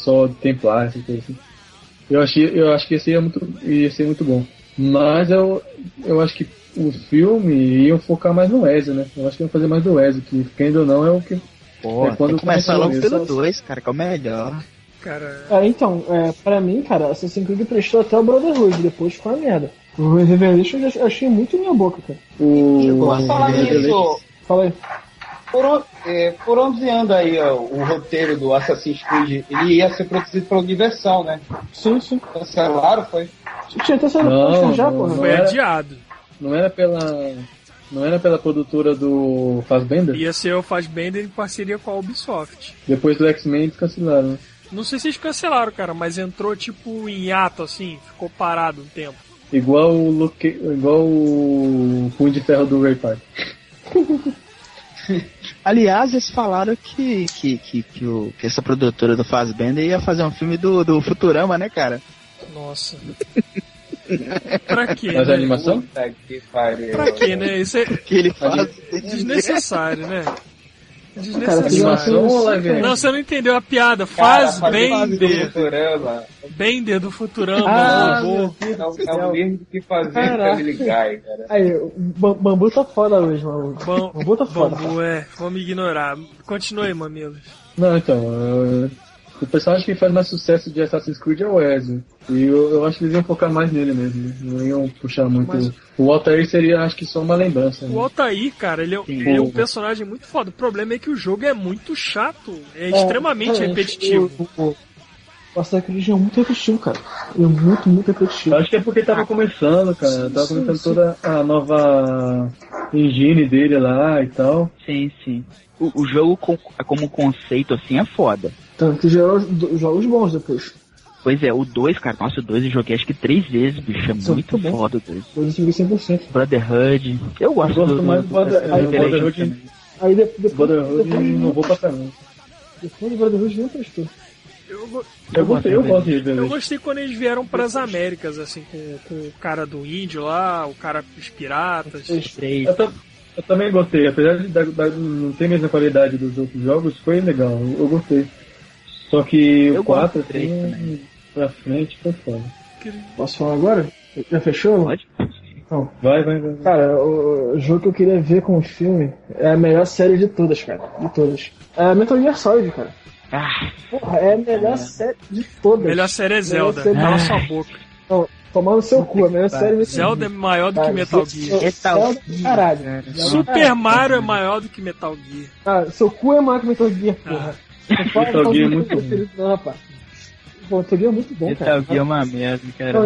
só Templar, essas coisas assim. Eu acho que esse ia ser muito bom. Mas eu acho que o filme iam focar mais no Ezio, né? Eu acho que iam fazer mais do Ezio, que querendo ou não é o que... Pô, quando tem que começar logo pelo 2, cara, que é o melhor. Cara... Então, pra mim, cara, Assassin's Creed prestou até o Brotherhood, depois foi uma merda. O Revelation eu achei muito minha boca, cara. Mas falar nisso, Fala aí. por onde anda aí o roteiro do Assassin's Creed? Ele ia ser produzido pela Universal, né? Sim. Cancelaram, foi? Tinha até saído posto já, porra. Foi adiado. Não era pela produtora do Fassbender? Ia ser o Fassbender em parceria com a Ubisoft. Depois do X-Men eles cancelaram, né? Não sei se eles cancelaram, cara, mas entrou tipo em hiato, assim, ficou parado um tempo. Igual o Punho de Ferro do Ray Park. Aliás, eles falaram que essa produtora do Fassbender ia fazer um filme do Futurama, né, cara? Nossa. Pra quê, Mas né? a animação? Puta que pariu. Pra quê, né? Isso é Que ele faz. desnecessário, né? Cara, Animação ou live action? Não, você não entendeu a piada. Cara, Fassbender. Futurama. Bender do Futurama. Ah, robô. É o mesmo que fazer Family Guy, cara. Aí, o Bambu tá foda hoje, mano. Bambu tá foda. Bambu, vamos ignorar. Continue aí, mamilos. Não, então, o personagem que faz mais sucesso de Assassin's Creed é o Ezio. E eu acho que eles iam focar mais nele mesmo. Não iam puxar muito. Mas... O Altair seria, acho que só uma lembrança. O Né? Altair, cara, ele é um personagem muito foda. O problema é que o jogo é muito chato. É extremamente repetitivo. O Assassin's Creed é muito repetitivo, cara. É muito repetitivo. Eu acho que é porque tava começando, cara. Tava começando toda a nova engine dele lá e tal. Sim. O jogo como conceito, assim, é foda. Tanto que gerou jogos bons depois. Pois é, o 2, cara, nossa, o 2 eu joguei acho que 3 vezes, bicho, é muito foda o 2. Eu consegui 100%. Brotherhood, eu gosto mais do Brotherhood. Aí depois inovou pra caramba. Depois do Brotherhood nem prestou. Eu gostei de Eu gostei quando eles vieram pras Américas, assim, com o cara do índio lá, o cara dos piratas. Eu também gostei, apesar de não ter a mesma qualidade dos outros jogos, foi legal, eu gostei. Só que o 4, assim, pra frente, foi foda. Posso falar agora? Já fechou? Pode. Não. Vai. Cara, o jogo que eu queria ver com o filme é a melhor série de todas, cara. De todas. É Metal Gear Solid, cara. Porra, é a melhor série de todas. A melhor série é Zelda, cala sua boca. Não, tomar no seu cu, a melhor série... Zelda é maior do que Metal Gear. Zelda, caralho. Super Mario é maior do que Metal Gear. Ah, seu cu é maior que Metal Gear, porra. Metal Gear é muito bom. Não, rapaz. Metal Gear é muito bom, cara. Metal Gear é uma merda,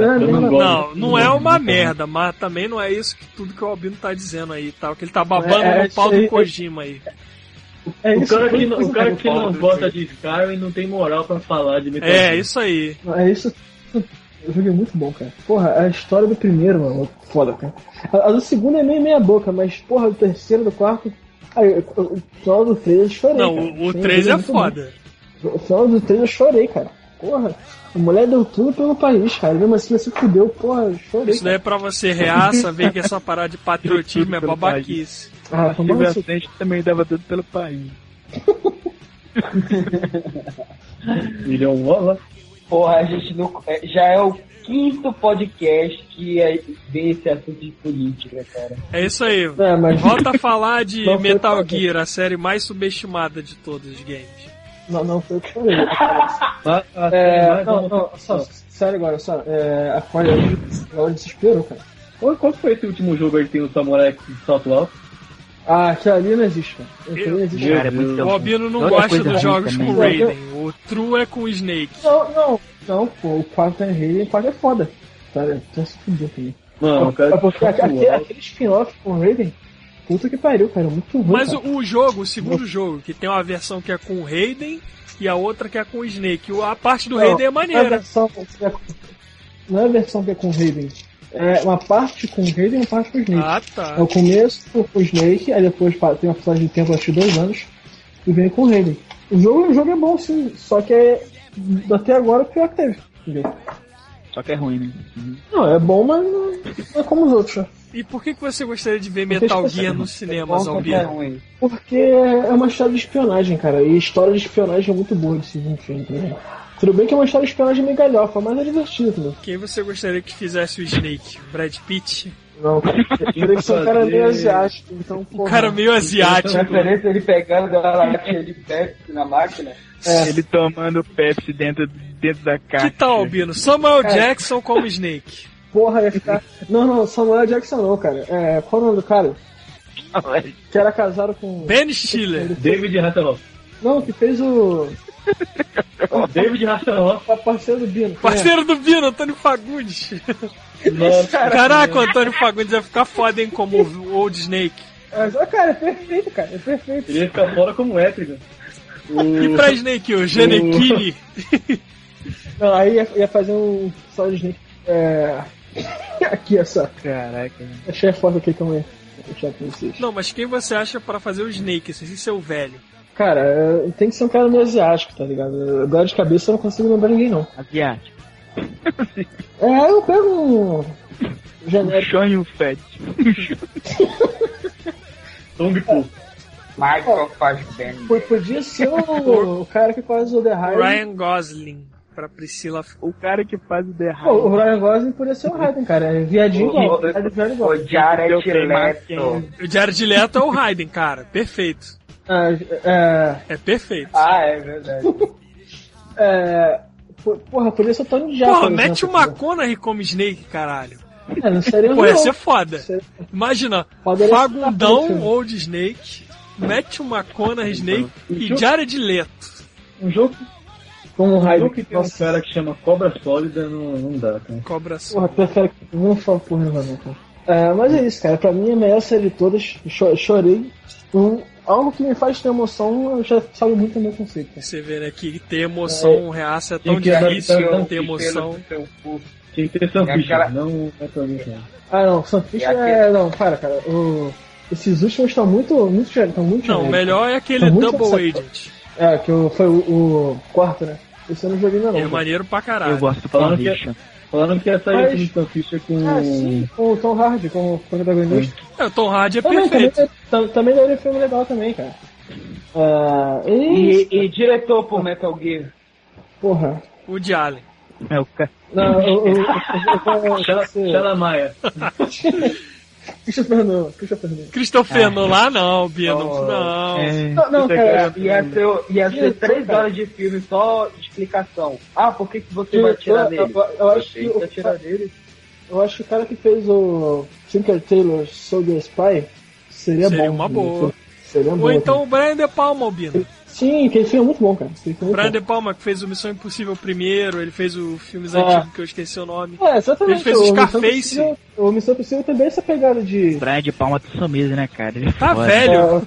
cara. Não é uma merda, mas também não é isso que tudo que o Albino tá dizendo aí, tá? Que ele tá babando no pau do Kojima aí. O cara que não gosta de Skyrim não tem moral pra falar de Metal Gear. É, isso aí. É isso. O jogo é muito bom, cara. Porra, a história do primeiro, mano, foda, cara. A do segundo é meio meia boca, mas, porra, do terceiro, do quarto... Aí, o final do 3 eu chorei, não, cara. O 3 é foda. Bom. O final do 3 eu chorei, cara. Porra, a mulher deu tudo pelo país, cara. Mesmo assim, você fudeu, porra, eu chorei. Isso daí é pra você reaça, ver que essa parada de patriotismo é babaquice. Ah, o acidente também dava tudo pelo país. Milhão bola. Porra, a gente não, já é o 5º podcast que vê esse assunto de política, cara. É isso aí. Mas... Volta a falar de Metal Gear, a série mais subestimada de todos os games. Não foi eu que chorei. Sério agora, só. A qualidade ela desesperou, cara. Qual foi esse último jogo aí que tem o Samurai de salto alto? Ah, aquilo ali não existe, cara. Cara, é muito o Albino não gosta dos jogos com Raiden. O True é com Snake. Não, pô, o 4 é Raiden, o 4 é foda. Cara, tá se fudendo também. Não, cara. Porque aquele spin-off com Raiden, puta que pariu, cara, muito ruim. Mas cara. o segundo jogo, que tem uma versão que é com Raiden e a outra que é com Snake. A parte do Raiden é maneira. Não é a versão que é com Raiden. É uma parte com Raiden e uma parte com Snake. Ah, tá. É o começo com o Snake, aí depois tem uma passagem de tempo, acho que 2 anos, e vem com o Raiden. O jogo é bom, sim, só que até agora o pior que teve. Só que é ruim, né? Não, é bom, mas não é como os outros. E por que você gostaria de ver Metal Gear nos cinemas, Albino? Porque é uma história de espionagem, cara, e história de espionagem é muito boa desse filme também. Tudo bem que é uma história de espionagem meio galhofa, mas é divertido, né? Quem você gostaria que fizesse o Snake? Brad Pitt? Não, teria que ser um cara meio asiático, então, Um cara meio asiático. Referência ele pegando a latinha de Pepsi na máquina. Ele tomando Pepsi dentro da caixa. Que tal, Albino? Samuel Jackson como Snake. Porra, ia ficar... Não, Samuel Jackson não, cara. Qual é o nome do cara? Que era casado com... Ben Stiller. David Hasselhoff. Não, que fez o... David Hasselhoff. Parceiro do Bino. Parceiro do Bino, Antônio Fagundes. Nossa, Caraca, o Antônio Fagundes ia ficar foda, hein, como o Old Snake. Cara, é perfeito, cara. É perfeito. Ele ia ficar fora como Étrica. E pra Snake, o Gianecchini? Não, aí ia fazer um só de Snake. Aqui, essa. Caraca. Achei a foto aqui também. Vou deixar pra vocês. Não, mas quem você acha pra fazer o Snake, sem ser o velho? Cara, tem que ser um cara meio asiático, tá ligado? Agora de cabeça eu não consigo lembrar ninguém, não. Asiático. Eu pego um... genérico. Sonho Fett. Tung Fu. Michael Fassbender. Podia ser o cara que faz o The Raiden. Ryan Gosling, pra Priscila. O cara que faz o The Pô, o Ryan Gosling podia ser o Raiden, cara. É viadinho igual. O Jared Leto. O Jared Leto é o Raiden, cara. Perfeito. É perfeito. É verdade. Porra, podia ser o Tony Jaa. Porra, mete o McConaughey como Snake, caralho. Não seria Pô, ia ser foda. Imagina, Fagundão Old Snake, mete o McConaughey Snake e Jared Leto. Um jogo com um raio que tem um cara que chama Cobra Sólida, não dá, cara. Cobra Sólida. Porra, prefere que não fala porra não, cara. Mas é isso, cara. Pra mim, a melhor série de todas. Chorei. Algo que me faz ter emoção, eu já sabe muito o meu conceito. Cara. Você vê, né, que ter emoção, reaça é tão difícil, ter emoção. Tinha que ter Sunfish, não é pra mim, cara. Não, Sunfish não, para, cara. Esses últimos estão muito genéricos. Não, o melhor é aquele Double Agent. Foi o quarto, né? Esse eu não joguei ainda não. É maneiro pra caralho. Eu gosto falando que ia sair o Sunfish com... sim, com o Tom Hardy, com o protagonista. O Tom Hardy é perfeito. Também daria filme legal também, cara. E diretor pro Metal Gear? Porra. Woody Allen. O cara. Não, Xalamaia. Christopher Nolan, não, Bino, não. Não, cara. Ia ser 3 horas de filme só de explicação. Por que você vai tirar dele? Eu acho que eu acho que o cara que fez o Tinker Tailor Soldier Spy seria bom. Uma boa. Seria bom. Ou então o Brian De Palma, Albino. Sim, que ele foi muito bom, cara. Brian De Palma, que fez o Missão Impossível primeiro, ele fez o filmes antigos que eu esqueci o nome. Exatamente. Ele fez o Scarface. O Missão Impossível também é essa pegada de... Brian De Palma tá sumido, né, cara? Ele tá velho.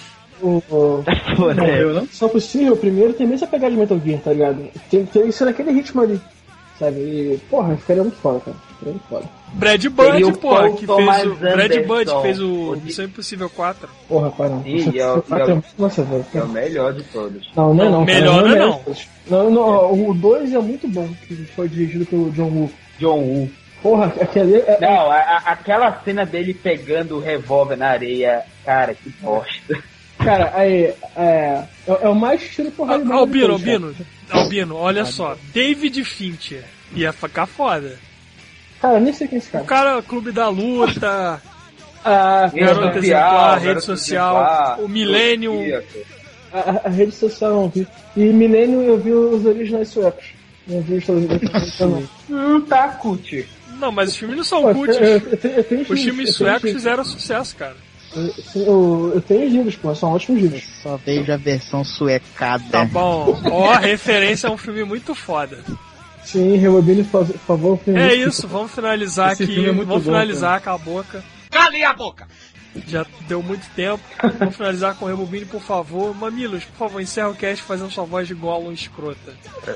Missão Impossível, o primeiro, tem mesmo essa pegada de Metal Gear, tá ligado? Tem que ser naquele ritmo ali, sabe? E, porra, ficaria muito foda, cara. Ficaria muito foda. Brad Budd, porra, que fez o... Brad Budd fez o Missão Impossível 4. Porra, para. Nossa, velho. É o melhor de todos. Não, não é não. Melhor não. Não, o 2 é muito bom, que foi dirigido pelo John Woo. Porra, aquele... Não, aquela cena dele pegando o revólver na areia, cara, que bosta. Cara, é o mais estilo porrada de Albino, olha só. David Fincher ia ficar foda. Cara, nem sei quem é esse cara. O cara, Clube da Luta, Garota Exemplar, Rede Social, o Millennium. A Rede Social eu não vi. E Millennium eu vi os originais suecos. Não vi os originais. Tá, cult. Não, mas os filmes não são cult. Os filmes suecos fizeram sucesso, cara. Eu tenho livros, pô, são ótimos livros. Só vejo a versão suecada. Tá bom. Ó, referência a um filme muito foda. Sim, rebobine, por favor. É isso, vamos finalizar aqui. Vamos finalizar com a boca. Cale a boca! Já deu muito tempo. Vamos finalizar com o Rebobine, por favor. Mamilos, por favor, encerra o cast fazendo sua voz de Gollum escrota.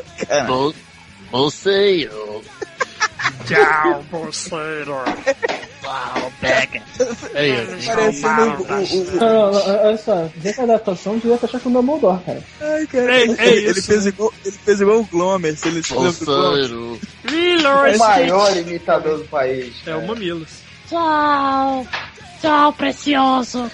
Bolseiro. Tchau, bolseiro. Uau, pega. É isso. Olha só, ver que a adaptação devia fechar com o Dumbledore, cara. Ai, cara. Ele fez igual o Glomer. Bolseiro. O maior imitador do país. É o Mamilos. Tchau. Tchau, precioso.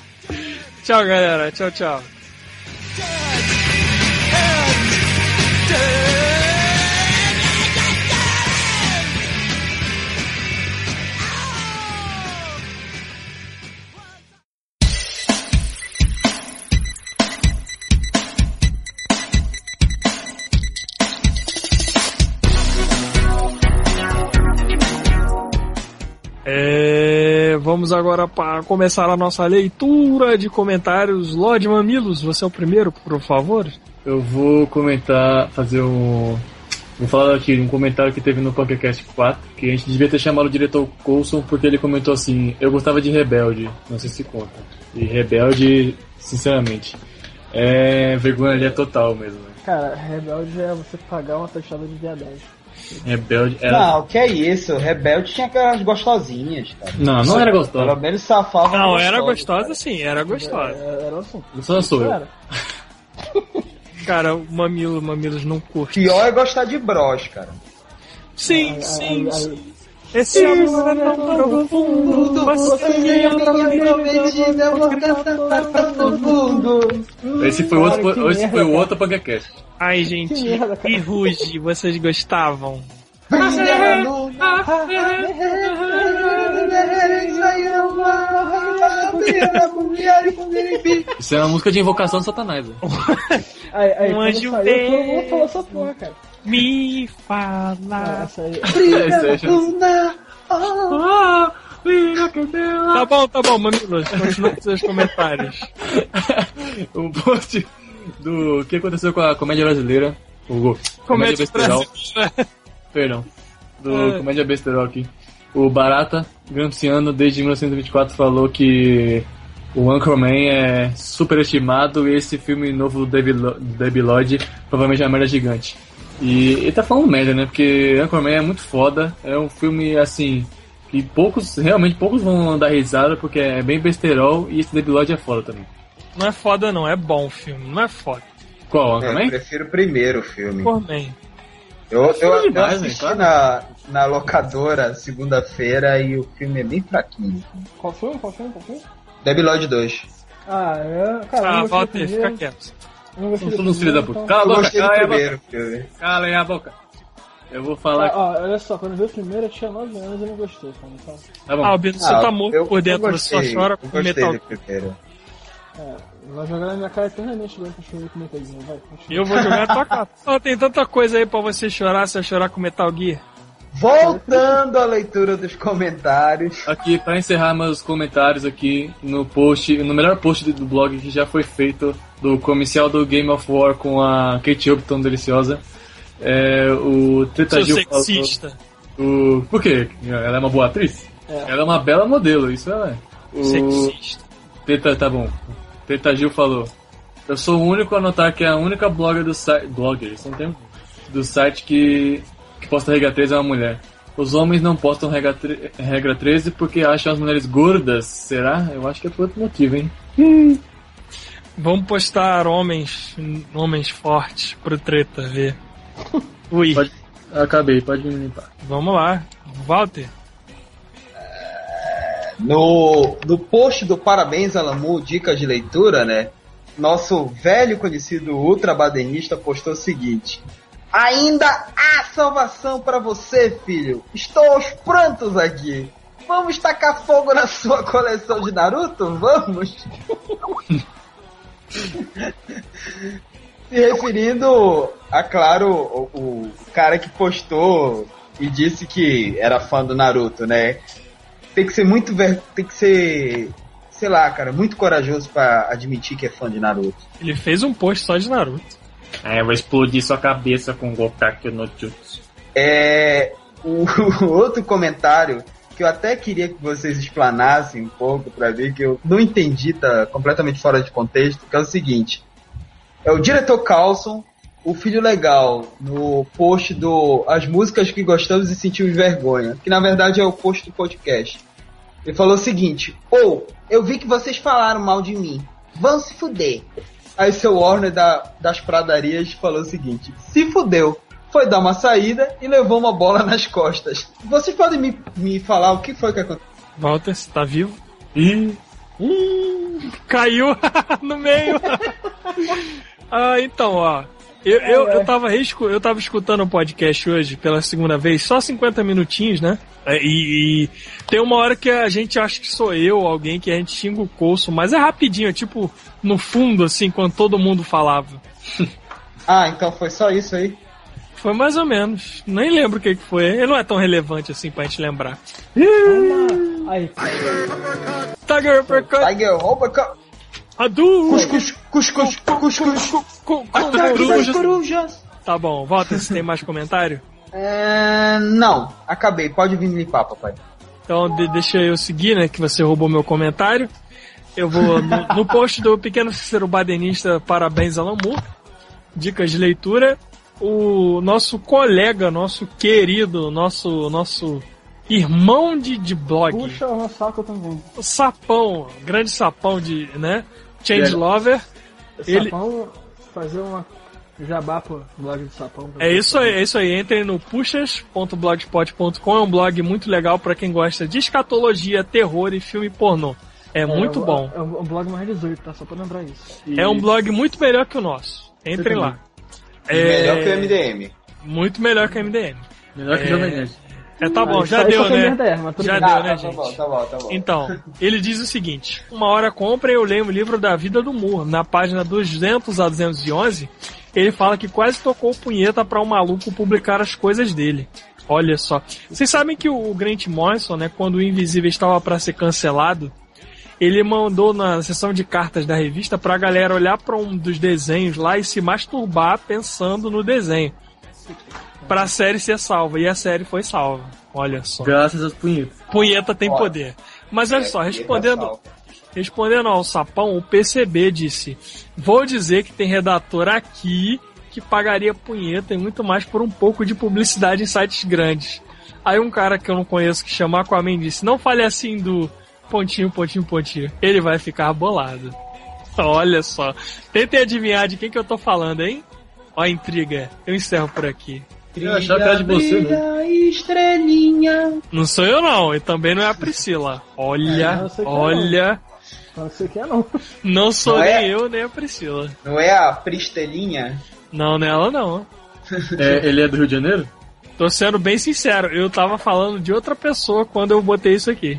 Tchau, galera. Tchau, tchau. Vamos agora para começar a nossa leitura de comentários. Lorde Mamilos, você é o primeiro, por favor? Eu vou comentar, vou falar aqui um comentário que teve no PunkCast 4, que a gente devia ter chamado o diretor Coulson, porque ele comentou assim: eu gostava de Rebelde, não sei se conta. E Rebelde, sinceramente, é vergonha ali, é total mesmo. Cara, Rebelde é você pagar uma taxada de viadagem. Rebelde era... Não, que é isso? Rebelde tinha aquelas gostosinhas, cara. Não era gostosa. Pelo menos safava. Não, era gostosa sim, era gostosa. Era assim. Só sou eu. Cara, o Mamilos não curte. Pior é gostar de bros, cara. Sim. Esse amor é tão profundo, você me prometida, eu vou cantar pra mundo. Esse foi o outro PunkCast. Ai, gente, e Ruge, vocês gostavam? Isso é uma música de invocação do Satanás. Um anjo veio, todo mundo falou essa porra, cara. Me fala. Tá bom, Mamilos, continua com seus comentários. O post do que aconteceu com a comédia brasileira. Comédia besterol. Perdão. Comédia besterol aqui. O Barata Gramsciano, desde 1924, falou que o Anchorman é superestimado e esse filme novo do Debi Lloyd provavelmente é uma merda gigante. E ele tá falando merda, né? Porque Anchorman é muito foda. É um filme, assim, que poucos vão dar risada porque é bem besterol e esse Debi Lloyd é foda também. Não é foda não, é bom o filme, não é foda. Qual, Anchorman? Eu prefiro o primeiro filme. Anchorman. Eu assisti na locadora segunda-feira e o filme é bem fraquinho. Qual foi? Debi Lloyd 2. Cara, Walter, fica quieto. Todos os filhos da puta. Cala a boca. Eu vou falar. Olha só, quando eu vi o primeiro eu tinha 9 anos e não gostei. Então. Tá bom. Bento, você tá morto por dentro, você só chora com Metal Gear. Vai jogar na minha cara eternamente durante o filme com Metal Gear, vai. Eu vou jogar na tua cara. Tem tanta coisa aí pra você chorar, se eu chorar com Metal Gear. Voltando à leitura dos comentários. Aqui, pra encerrar meus comentários aqui no melhor post do blog que já foi feito, do comercial do Game of War com a Kate Upton deliciosa. O Teta Gil sexista. Por quê? Ela é uma boa atriz? Ela é uma bela modelo, isso ela é. Sexista. Tá bom. Teta Gil falou: eu sou o único a notar que a única blogger do site. Do site que posta regra 13 é uma mulher. Os homens não postam regra 13 porque acham as mulheres gordas. Será? Eu acho que é por outro motivo, hein? Vamos postar homens fortes pro treta ver. Ui. Acabei, pode me limpar. Vamos lá, Walter. No post do Parabéns Alamu, dicas de leitura, né? Nosso velho conhecido ultrabadenista postou o seguinte: ainda há salvação para você, filho. Estou aos prantos aqui. Vamos tacar fogo na sua coleção de Naruto? Vamos? Se referindo a, claro, o cara que postou e disse que era fã do Naruto, né? Tem que ser sei lá, cara, muito corajoso pra admitir que é fã de Naruto. Ele fez um post só de Naruto. Eu vou explodir sua cabeça com Gokake no Jutsu. O outro comentário que eu até queria que vocês explanassem um pouco pra ver, que eu não entendi, tá completamente fora de contexto, que é o seguinte: é o diretor Carlson, o filho legal, no post do As Músicas que Gostamos e Sentimos Vergonha, que na verdade é o post do podcast. Ele falou o seguinte: eu vi que vocês falaram mal de mim, vão se fuder. Aí seu Warner das Pradarias falou o seguinte: se fudeu, foi dar uma saída e levou uma bola nas costas. Vocês podem me falar o que foi que aconteceu? Walter, você tá vivo? Caiu no meio. Então, Eu tava escutando um podcast hoje pela segunda vez, só 50 minutinhos, né? E tem uma hora que a gente acha que sou eu, alguém que a gente xinga o Coulson, mas é rapidinho, é tipo no fundo, assim, quando todo mundo falava. Então foi só isso aí? Foi mais ou menos. Nem lembro o que foi. Ele não é tão relevante assim pra gente lembrar. Aí. Tiger Uppercut. Tiger Uppercut. Cuscuz. Corujas. Tá bom, volta se tem mais comentário. Não, acabei. Pode vir me limpar, papai. Então deixa eu seguir, né? Que você roubou meu comentário. Eu vou no post do Pequeno Cícero Badenista, parabéns Alan Moore. Dicas de leitura. O nosso colega, nosso querido, nosso irmão de blog. Puxa o saco também. O Sapão, grande Sapão de, né? Change Lover. Sapão fazer uma jabá pro blog do Sapão. É isso aí. Entrem no puxas.blogspot.com. É um blog muito legal pra quem gosta de escatologia, terror e filme pornô. É muito bom. É um blog mais 18, tá? Só pra lembrar isso. É um blog muito melhor que o nosso. Entrem lá. Melhor que o MDM. Muito melhor que o MDM. Melhor que o Jovem Nerd. Tá bom, já deu, né? Já deu, né, gente? Tá bom. Então, ele diz o seguinte: uma hora comprem, eu leio o livro da vida do Moore. Na página 200 a 211, ele fala que quase tocou punheta pra um maluco publicar as coisas dele. Olha só. Vocês sabem que o Grant Morrison, né, quando o Invisível estava pra ser cancelado, ele mandou na sessão de cartas da revista pra galera olhar pra um dos desenhos lá e se masturbar pensando no desenho. Pra série ser salva. E a série foi salva. Olha só. Graças às punhetas. Punheta tem poder. Mas olha só, respondendo ao Sapão, o PCB disse: vou dizer que tem redator aqui que pagaria punheta e muito mais por um pouco de publicidade em sites grandes. Aí um cara que eu não conheço que chama Aquaman disse: não fale assim do... pontinho. Ele vai ficar bolado. Olha só. Tentem adivinhar de quem que eu tô falando, hein? Ó a intriga. Eu encerro por aqui. Eu achava que era de você, né? Estrelinha. Não sou eu, não. E também não é a Priscila. Olha. Não sei que é, não. Não sou nem eu, nem a Priscila. Não é a Pristelinha? Não, nela não. Ele é do Rio de Janeiro? Tô sendo bem sincero. Eu tava falando de outra pessoa quando eu botei isso aqui.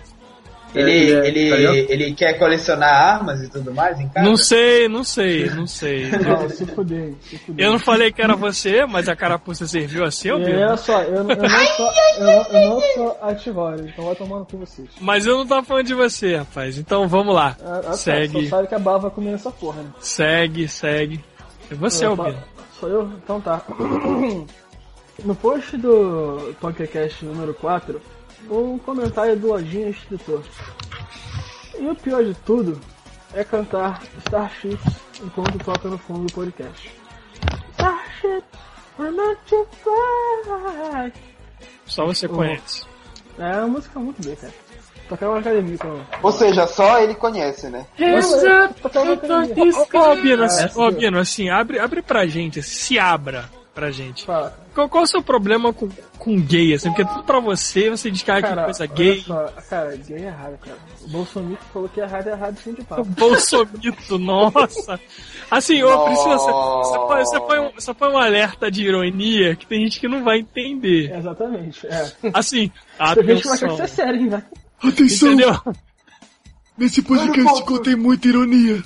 Ele quer colecionar armas e tudo mais em casa? Não sei. Não, se fuder. Eu não falei que era você, mas a carapuça serviu assim, ó. Olha só, eu não sou ativório, então vai tomando com vocês. Mas eu não tava falando de você, rapaz. Então vamos lá. Segue. Você sabe que a bala vai comer essa porra, né? Segue. É você, Albino. Sou eu? Então tá. No post do podcast número 4, um comentário do Lojinha Escritor. E o pior de tudo é cantar Starship enquanto toca no fundo do podcast. Starship, we're meant to fly. Só você conhece. É uma música muito bem, cara. Tocar uma academia com... Ou seja, só ele conhece, né? Albino, assim, abre pra gente, se abra pra gente. Qual é o seu problema com gay, assim? Porque tudo pra você diz que que coisa gay. Só, cara, gay é errado, cara. O Bolsonaro falou que é errado sim de papo. O Bolsonaro, nossa. Assim, ô Priscila, você põe um alerta de ironia que tem gente que não vai entender. Exatamente, Assim, tem gente que vai achar que isso é sério, hein, velho. Atenção! Entendeu? Nesse podcast contém muita ironia.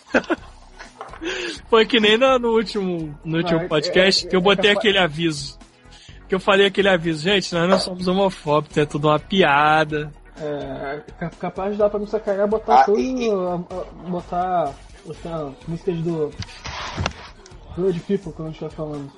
Foi que nem no último podcast que eu botei aquele aviso. Que eu falei aquele aviso. Gente, nós não somos homofóbicos, é tudo uma piada. Capaz de dar pra não sacanear, botar tudo... botar músicas do Road People, como a gente tá falando.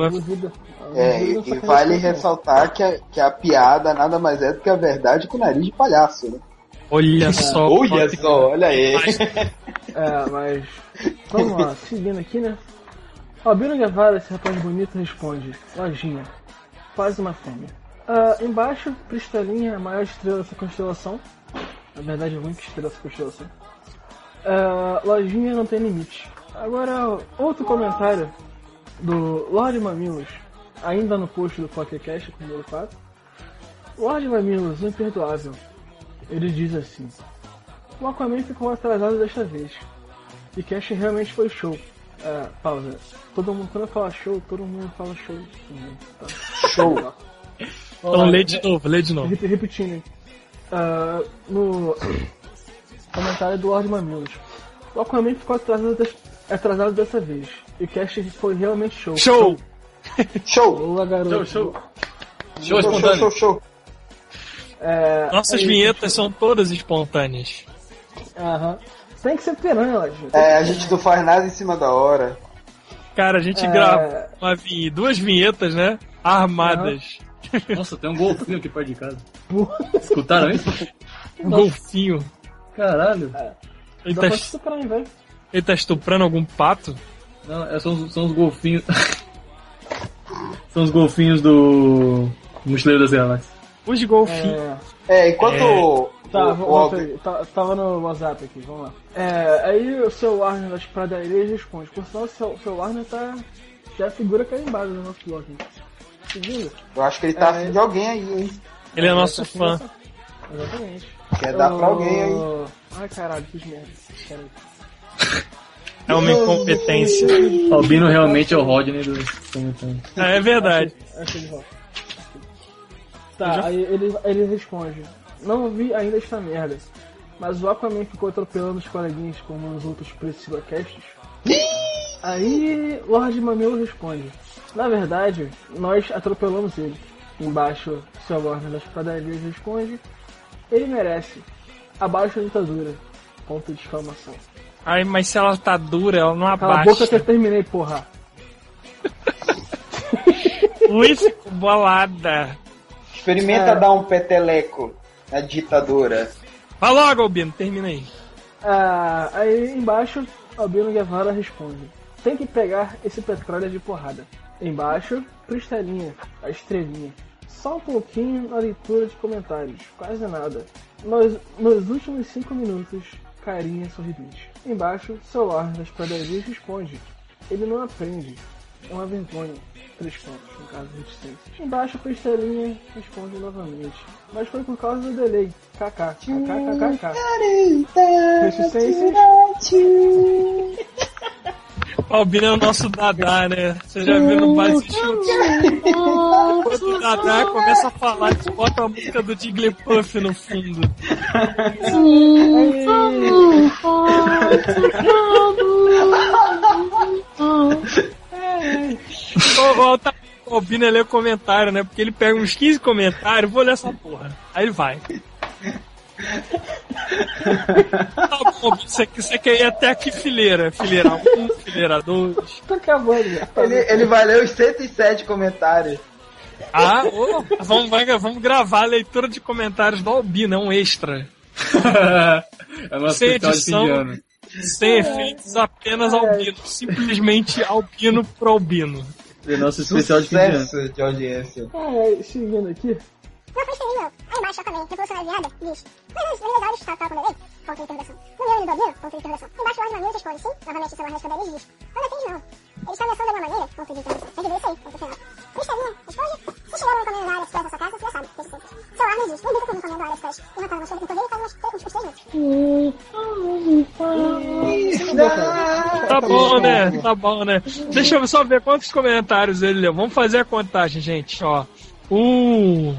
E vale ressaltar que a piada nada mais é do que a verdade com o nariz de palhaço, né? Olha só, olha aí. Mas vamos lá, seguindo aqui, né? Albino Guevara, esse rapaz bonito, responde: Lojinha, faz uma fêmea. Embaixo, Pristelinha, a maior estrela dessa constelação. Na verdade, a única estrela dessa constelação. Lojinha não tem limite. Agora, outro comentário do Lorde Mamilos, ainda no post do podcast, número 4. Lorde Mamilos, o imperdoável. Ele diz assim: o Aquaman ficou atrasado desta vez. E Cash realmente foi show. Pausa. Todo mundo, quando eu falo show, todo mundo fala show. Tá. Show. Então lê de novo. Repetindo. No comentário do Lorde Mamilos. O Aquaman ficou atrasado dessa vez. E o cast foi realmente show. Show! Garoto. Show espontâneo. Show. Nossas vinhetas são todas espontâneas. Aham. Tem que ser piranha, gente. A gente não faz nada em cima da hora. Cara, a gente grava duas vinhetas, né? Armadas. Nossa, tem um golfinho aqui perto de casa. Escutaram isso? Um golfinho. Caralho. Ele tá estuprando algum pato? Não, são os golfinhos. São os golfinhos do Mochileiro das Galáxias. Os golfinhos. Enquanto... Tava no WhatsApp aqui, vamos lá. Aí o seu Warner das Pradarias responde. Por sinal, o seu Warner já figura carimbada no nosso blog. Seguindo. Eu acho que ele tá afim de alguém aí, hein? Ele é nosso fã. Exatamente. Quer dar pra alguém aí. Ai, caralho, fiz merda. É uma incompetência. Albino realmente é o Rodney dos comentários. É verdade. Tá, aí ele responde. Não vi ainda esta merda, mas o Aquaman ficou atropelando os coleguinhas como nos outros Priscila Casts. Aí Lorde Mamilo responde. Na verdade, nós atropelamos ele. Embaixo, seu Lorde das Padarias responde. Ele merece. Abaixo a ditadura. Ponto de exclamação. Ai, mas se ela tá dura, ela não abaixa. Cala a boca que eu terminei, porra. Luiz ficou bolada. Experimenta dar um peteleco na ditadura. Vai logo, Albino, termina aí. Aí embaixo, Albino Guevara responde. Tem que pegar esse petróleo de porrada. Embaixo, Cristalinha, a estrelinha. Só um pouquinho na leitura de comentários, quase nada. Nos últimos 5 minutos, carinha sorridente. Embaixo, seu ar das padarias responde. Ele não aprende. É uma vergonha. 3 pontos, no caso de reticências. Embaixo, Cristalinha responde novamente. Mas foi por causa do delay. KKKKKK. Reticências. O Albino é o nosso Dadá, né? Você já viu no Base Chute? Quando o Dadá começa a falar, tu bota a música do Jigglypuff no fundo. O Albino lê o comentário, né? Porque ele pega uns 15 comentários, vou ler essa porra. Aí ele vai. Tá bom, você quer ir até aqui fileira 1, fileira 2. Tô acabando, ele vai ler os 107 comentários. Vamos gravar a leitura de comentários do Albino, é um extra. É nosso sem especial edição, de fim de ano. sem efeitos, apenas Albino. Simplesmente Albino pro Albino. É nosso especial de fim de ano. Sucesso de audiência. Seguindo aqui. Não foi estranho, aí embaixo também, revolucionária viada, diz. Mas os olhos tal com o bebê? Ponto de interrogação. No meu do Albino? Ponto de interrogação. Embaixo o Lorde Mamilos responde sim, novamente o seu Lorde das diz. Não depende não. Ele está ameaçando de alguma maneira? Ponto de interrogação. Tem que ver isso aí, ponto final. Cristalinha responde. Se chegar um encomenda da área express da sua casa, você já sabe, desde sempre. Seu Arne diz, não brinca com o encomenda da área express. E rapaz, não chega com correio e faz umas 3 minutos. Tá bom, né? Deixa eu só ver quantos comentários ele leu. Vamos fazer a contagem, gente, ó. 1,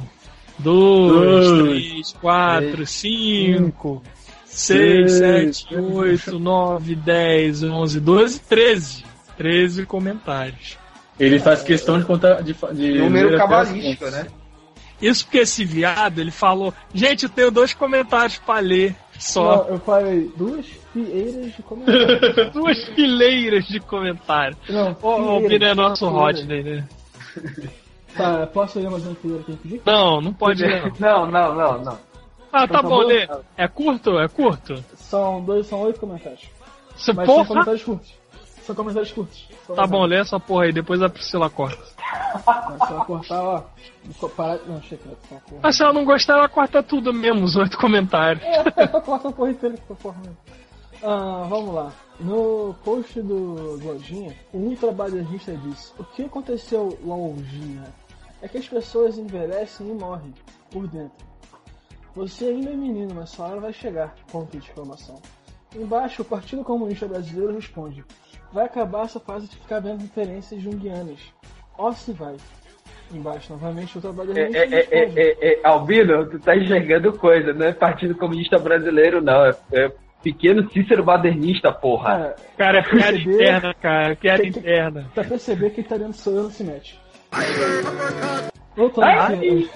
2, 3, 4, 5, 6, 7, 8, 9, 10, 11, 12, 13. 13 comentários. Ele faz questão de contar de número cabalístico, né? Isso porque esse viado, ele falou: gente, eu tenho 2 comentários pra ler só. Não, eu falei 2 fileiras de comentários. 2 fileiras de comentários. Não, o Albino é nosso Rodney, né? Tá, posso ler mais uma fileira que eu pedi? Não pode ler. Não. Ah, tá bom, lê. É curto? São 8 comentários. Mas porra? são comentários curtos. Tá bom, lê essa porra aí, depois a Priscila corta. Se ela cortar, ó. Não, chega. Mas se ela não gostar, ela corta tudo mesmo, os 8 comentários. Corta a porra inteira que porra mesmo. Vamos lá. No post do Lojinha, o ultrabaderista disse: o que aconteceu, Lojinha? É que as pessoas envelhecem e morrem por dentro. Você ainda é menino, mas sua hora vai chegar. Ponto de exclamação. Embaixo, o Partido Comunista Brasileiro responde: vai acabar essa fase de ficar vendo referências junguianas. Ó se vai. Embaixo, novamente, o trabalho Albino, tu tá enxergando coisa, não é Partido Comunista Brasileiro, não. É pequeno Cícero modernista, porra. Cara, é piada interna, cara. Piada interna. Pra perceber que ele tá dentro do seu não se mete. Voltando aqui.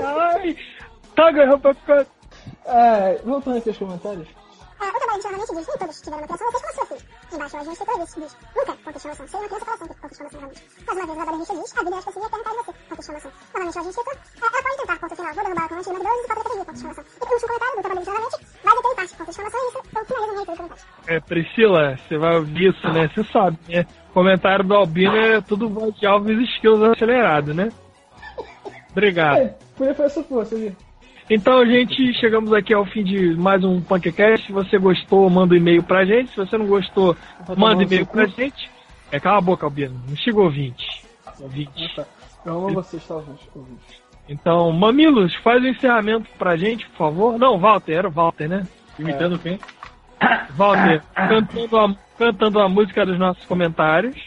Voltando aqui aos comentários. O trabalho de jornalmente diz, nem todos tiveram uma criação, vocês como sua filha. Embaixo, o agente escritor diz, nunca, ponto de exclamação, seria uma criança coração, ponto de exclamação, realmente. Mais uma vez, o trabalhista diz, a vida é expressiva e eterna de você, ponto de exclamação. Novamente, o agente escritor, ela pode tentar, ponto final, vou derrubar com um antigo medroso e falta de ponto de exclamação. E por último comentário do trabalho de jornalmente, vai deter em parte, ponto de exclamação, e isso, eu finalizo a minha leitura de comentários. Priscila, você vai ouvir isso, né? Você sabe, né? Comentário do Albino é tudo voz de Alves Skills acelerado, né? Obrigado. Foi essa força, viu? Então, gente, chegamos aqui ao fim de mais um Punkcast. Se você gostou, manda um e-mail pra gente. Se você não gostou, manda e-mail pra gente. Cala a boca, Albino. Não chega ouvinte. Eu amo vocês, tá, ouvinte? Então, Mamilos, faz o encerramento pra gente, por favor. Não, Walter, era o Walter, né? Imitando quem? Walter, cantando a música dos nossos comentários.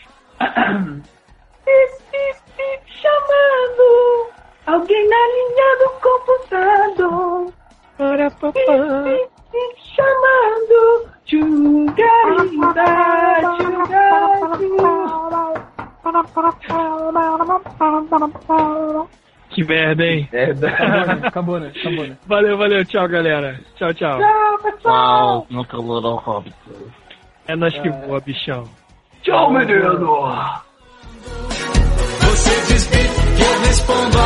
Chamando alguém na linha do computador. Chamando Que merda, hein? Acabou, né? Valeu, tchau, galera. Tchau. Tchau, pessoal. É nós que voa, bichão. Tchau, menino. Você diz que eu respondo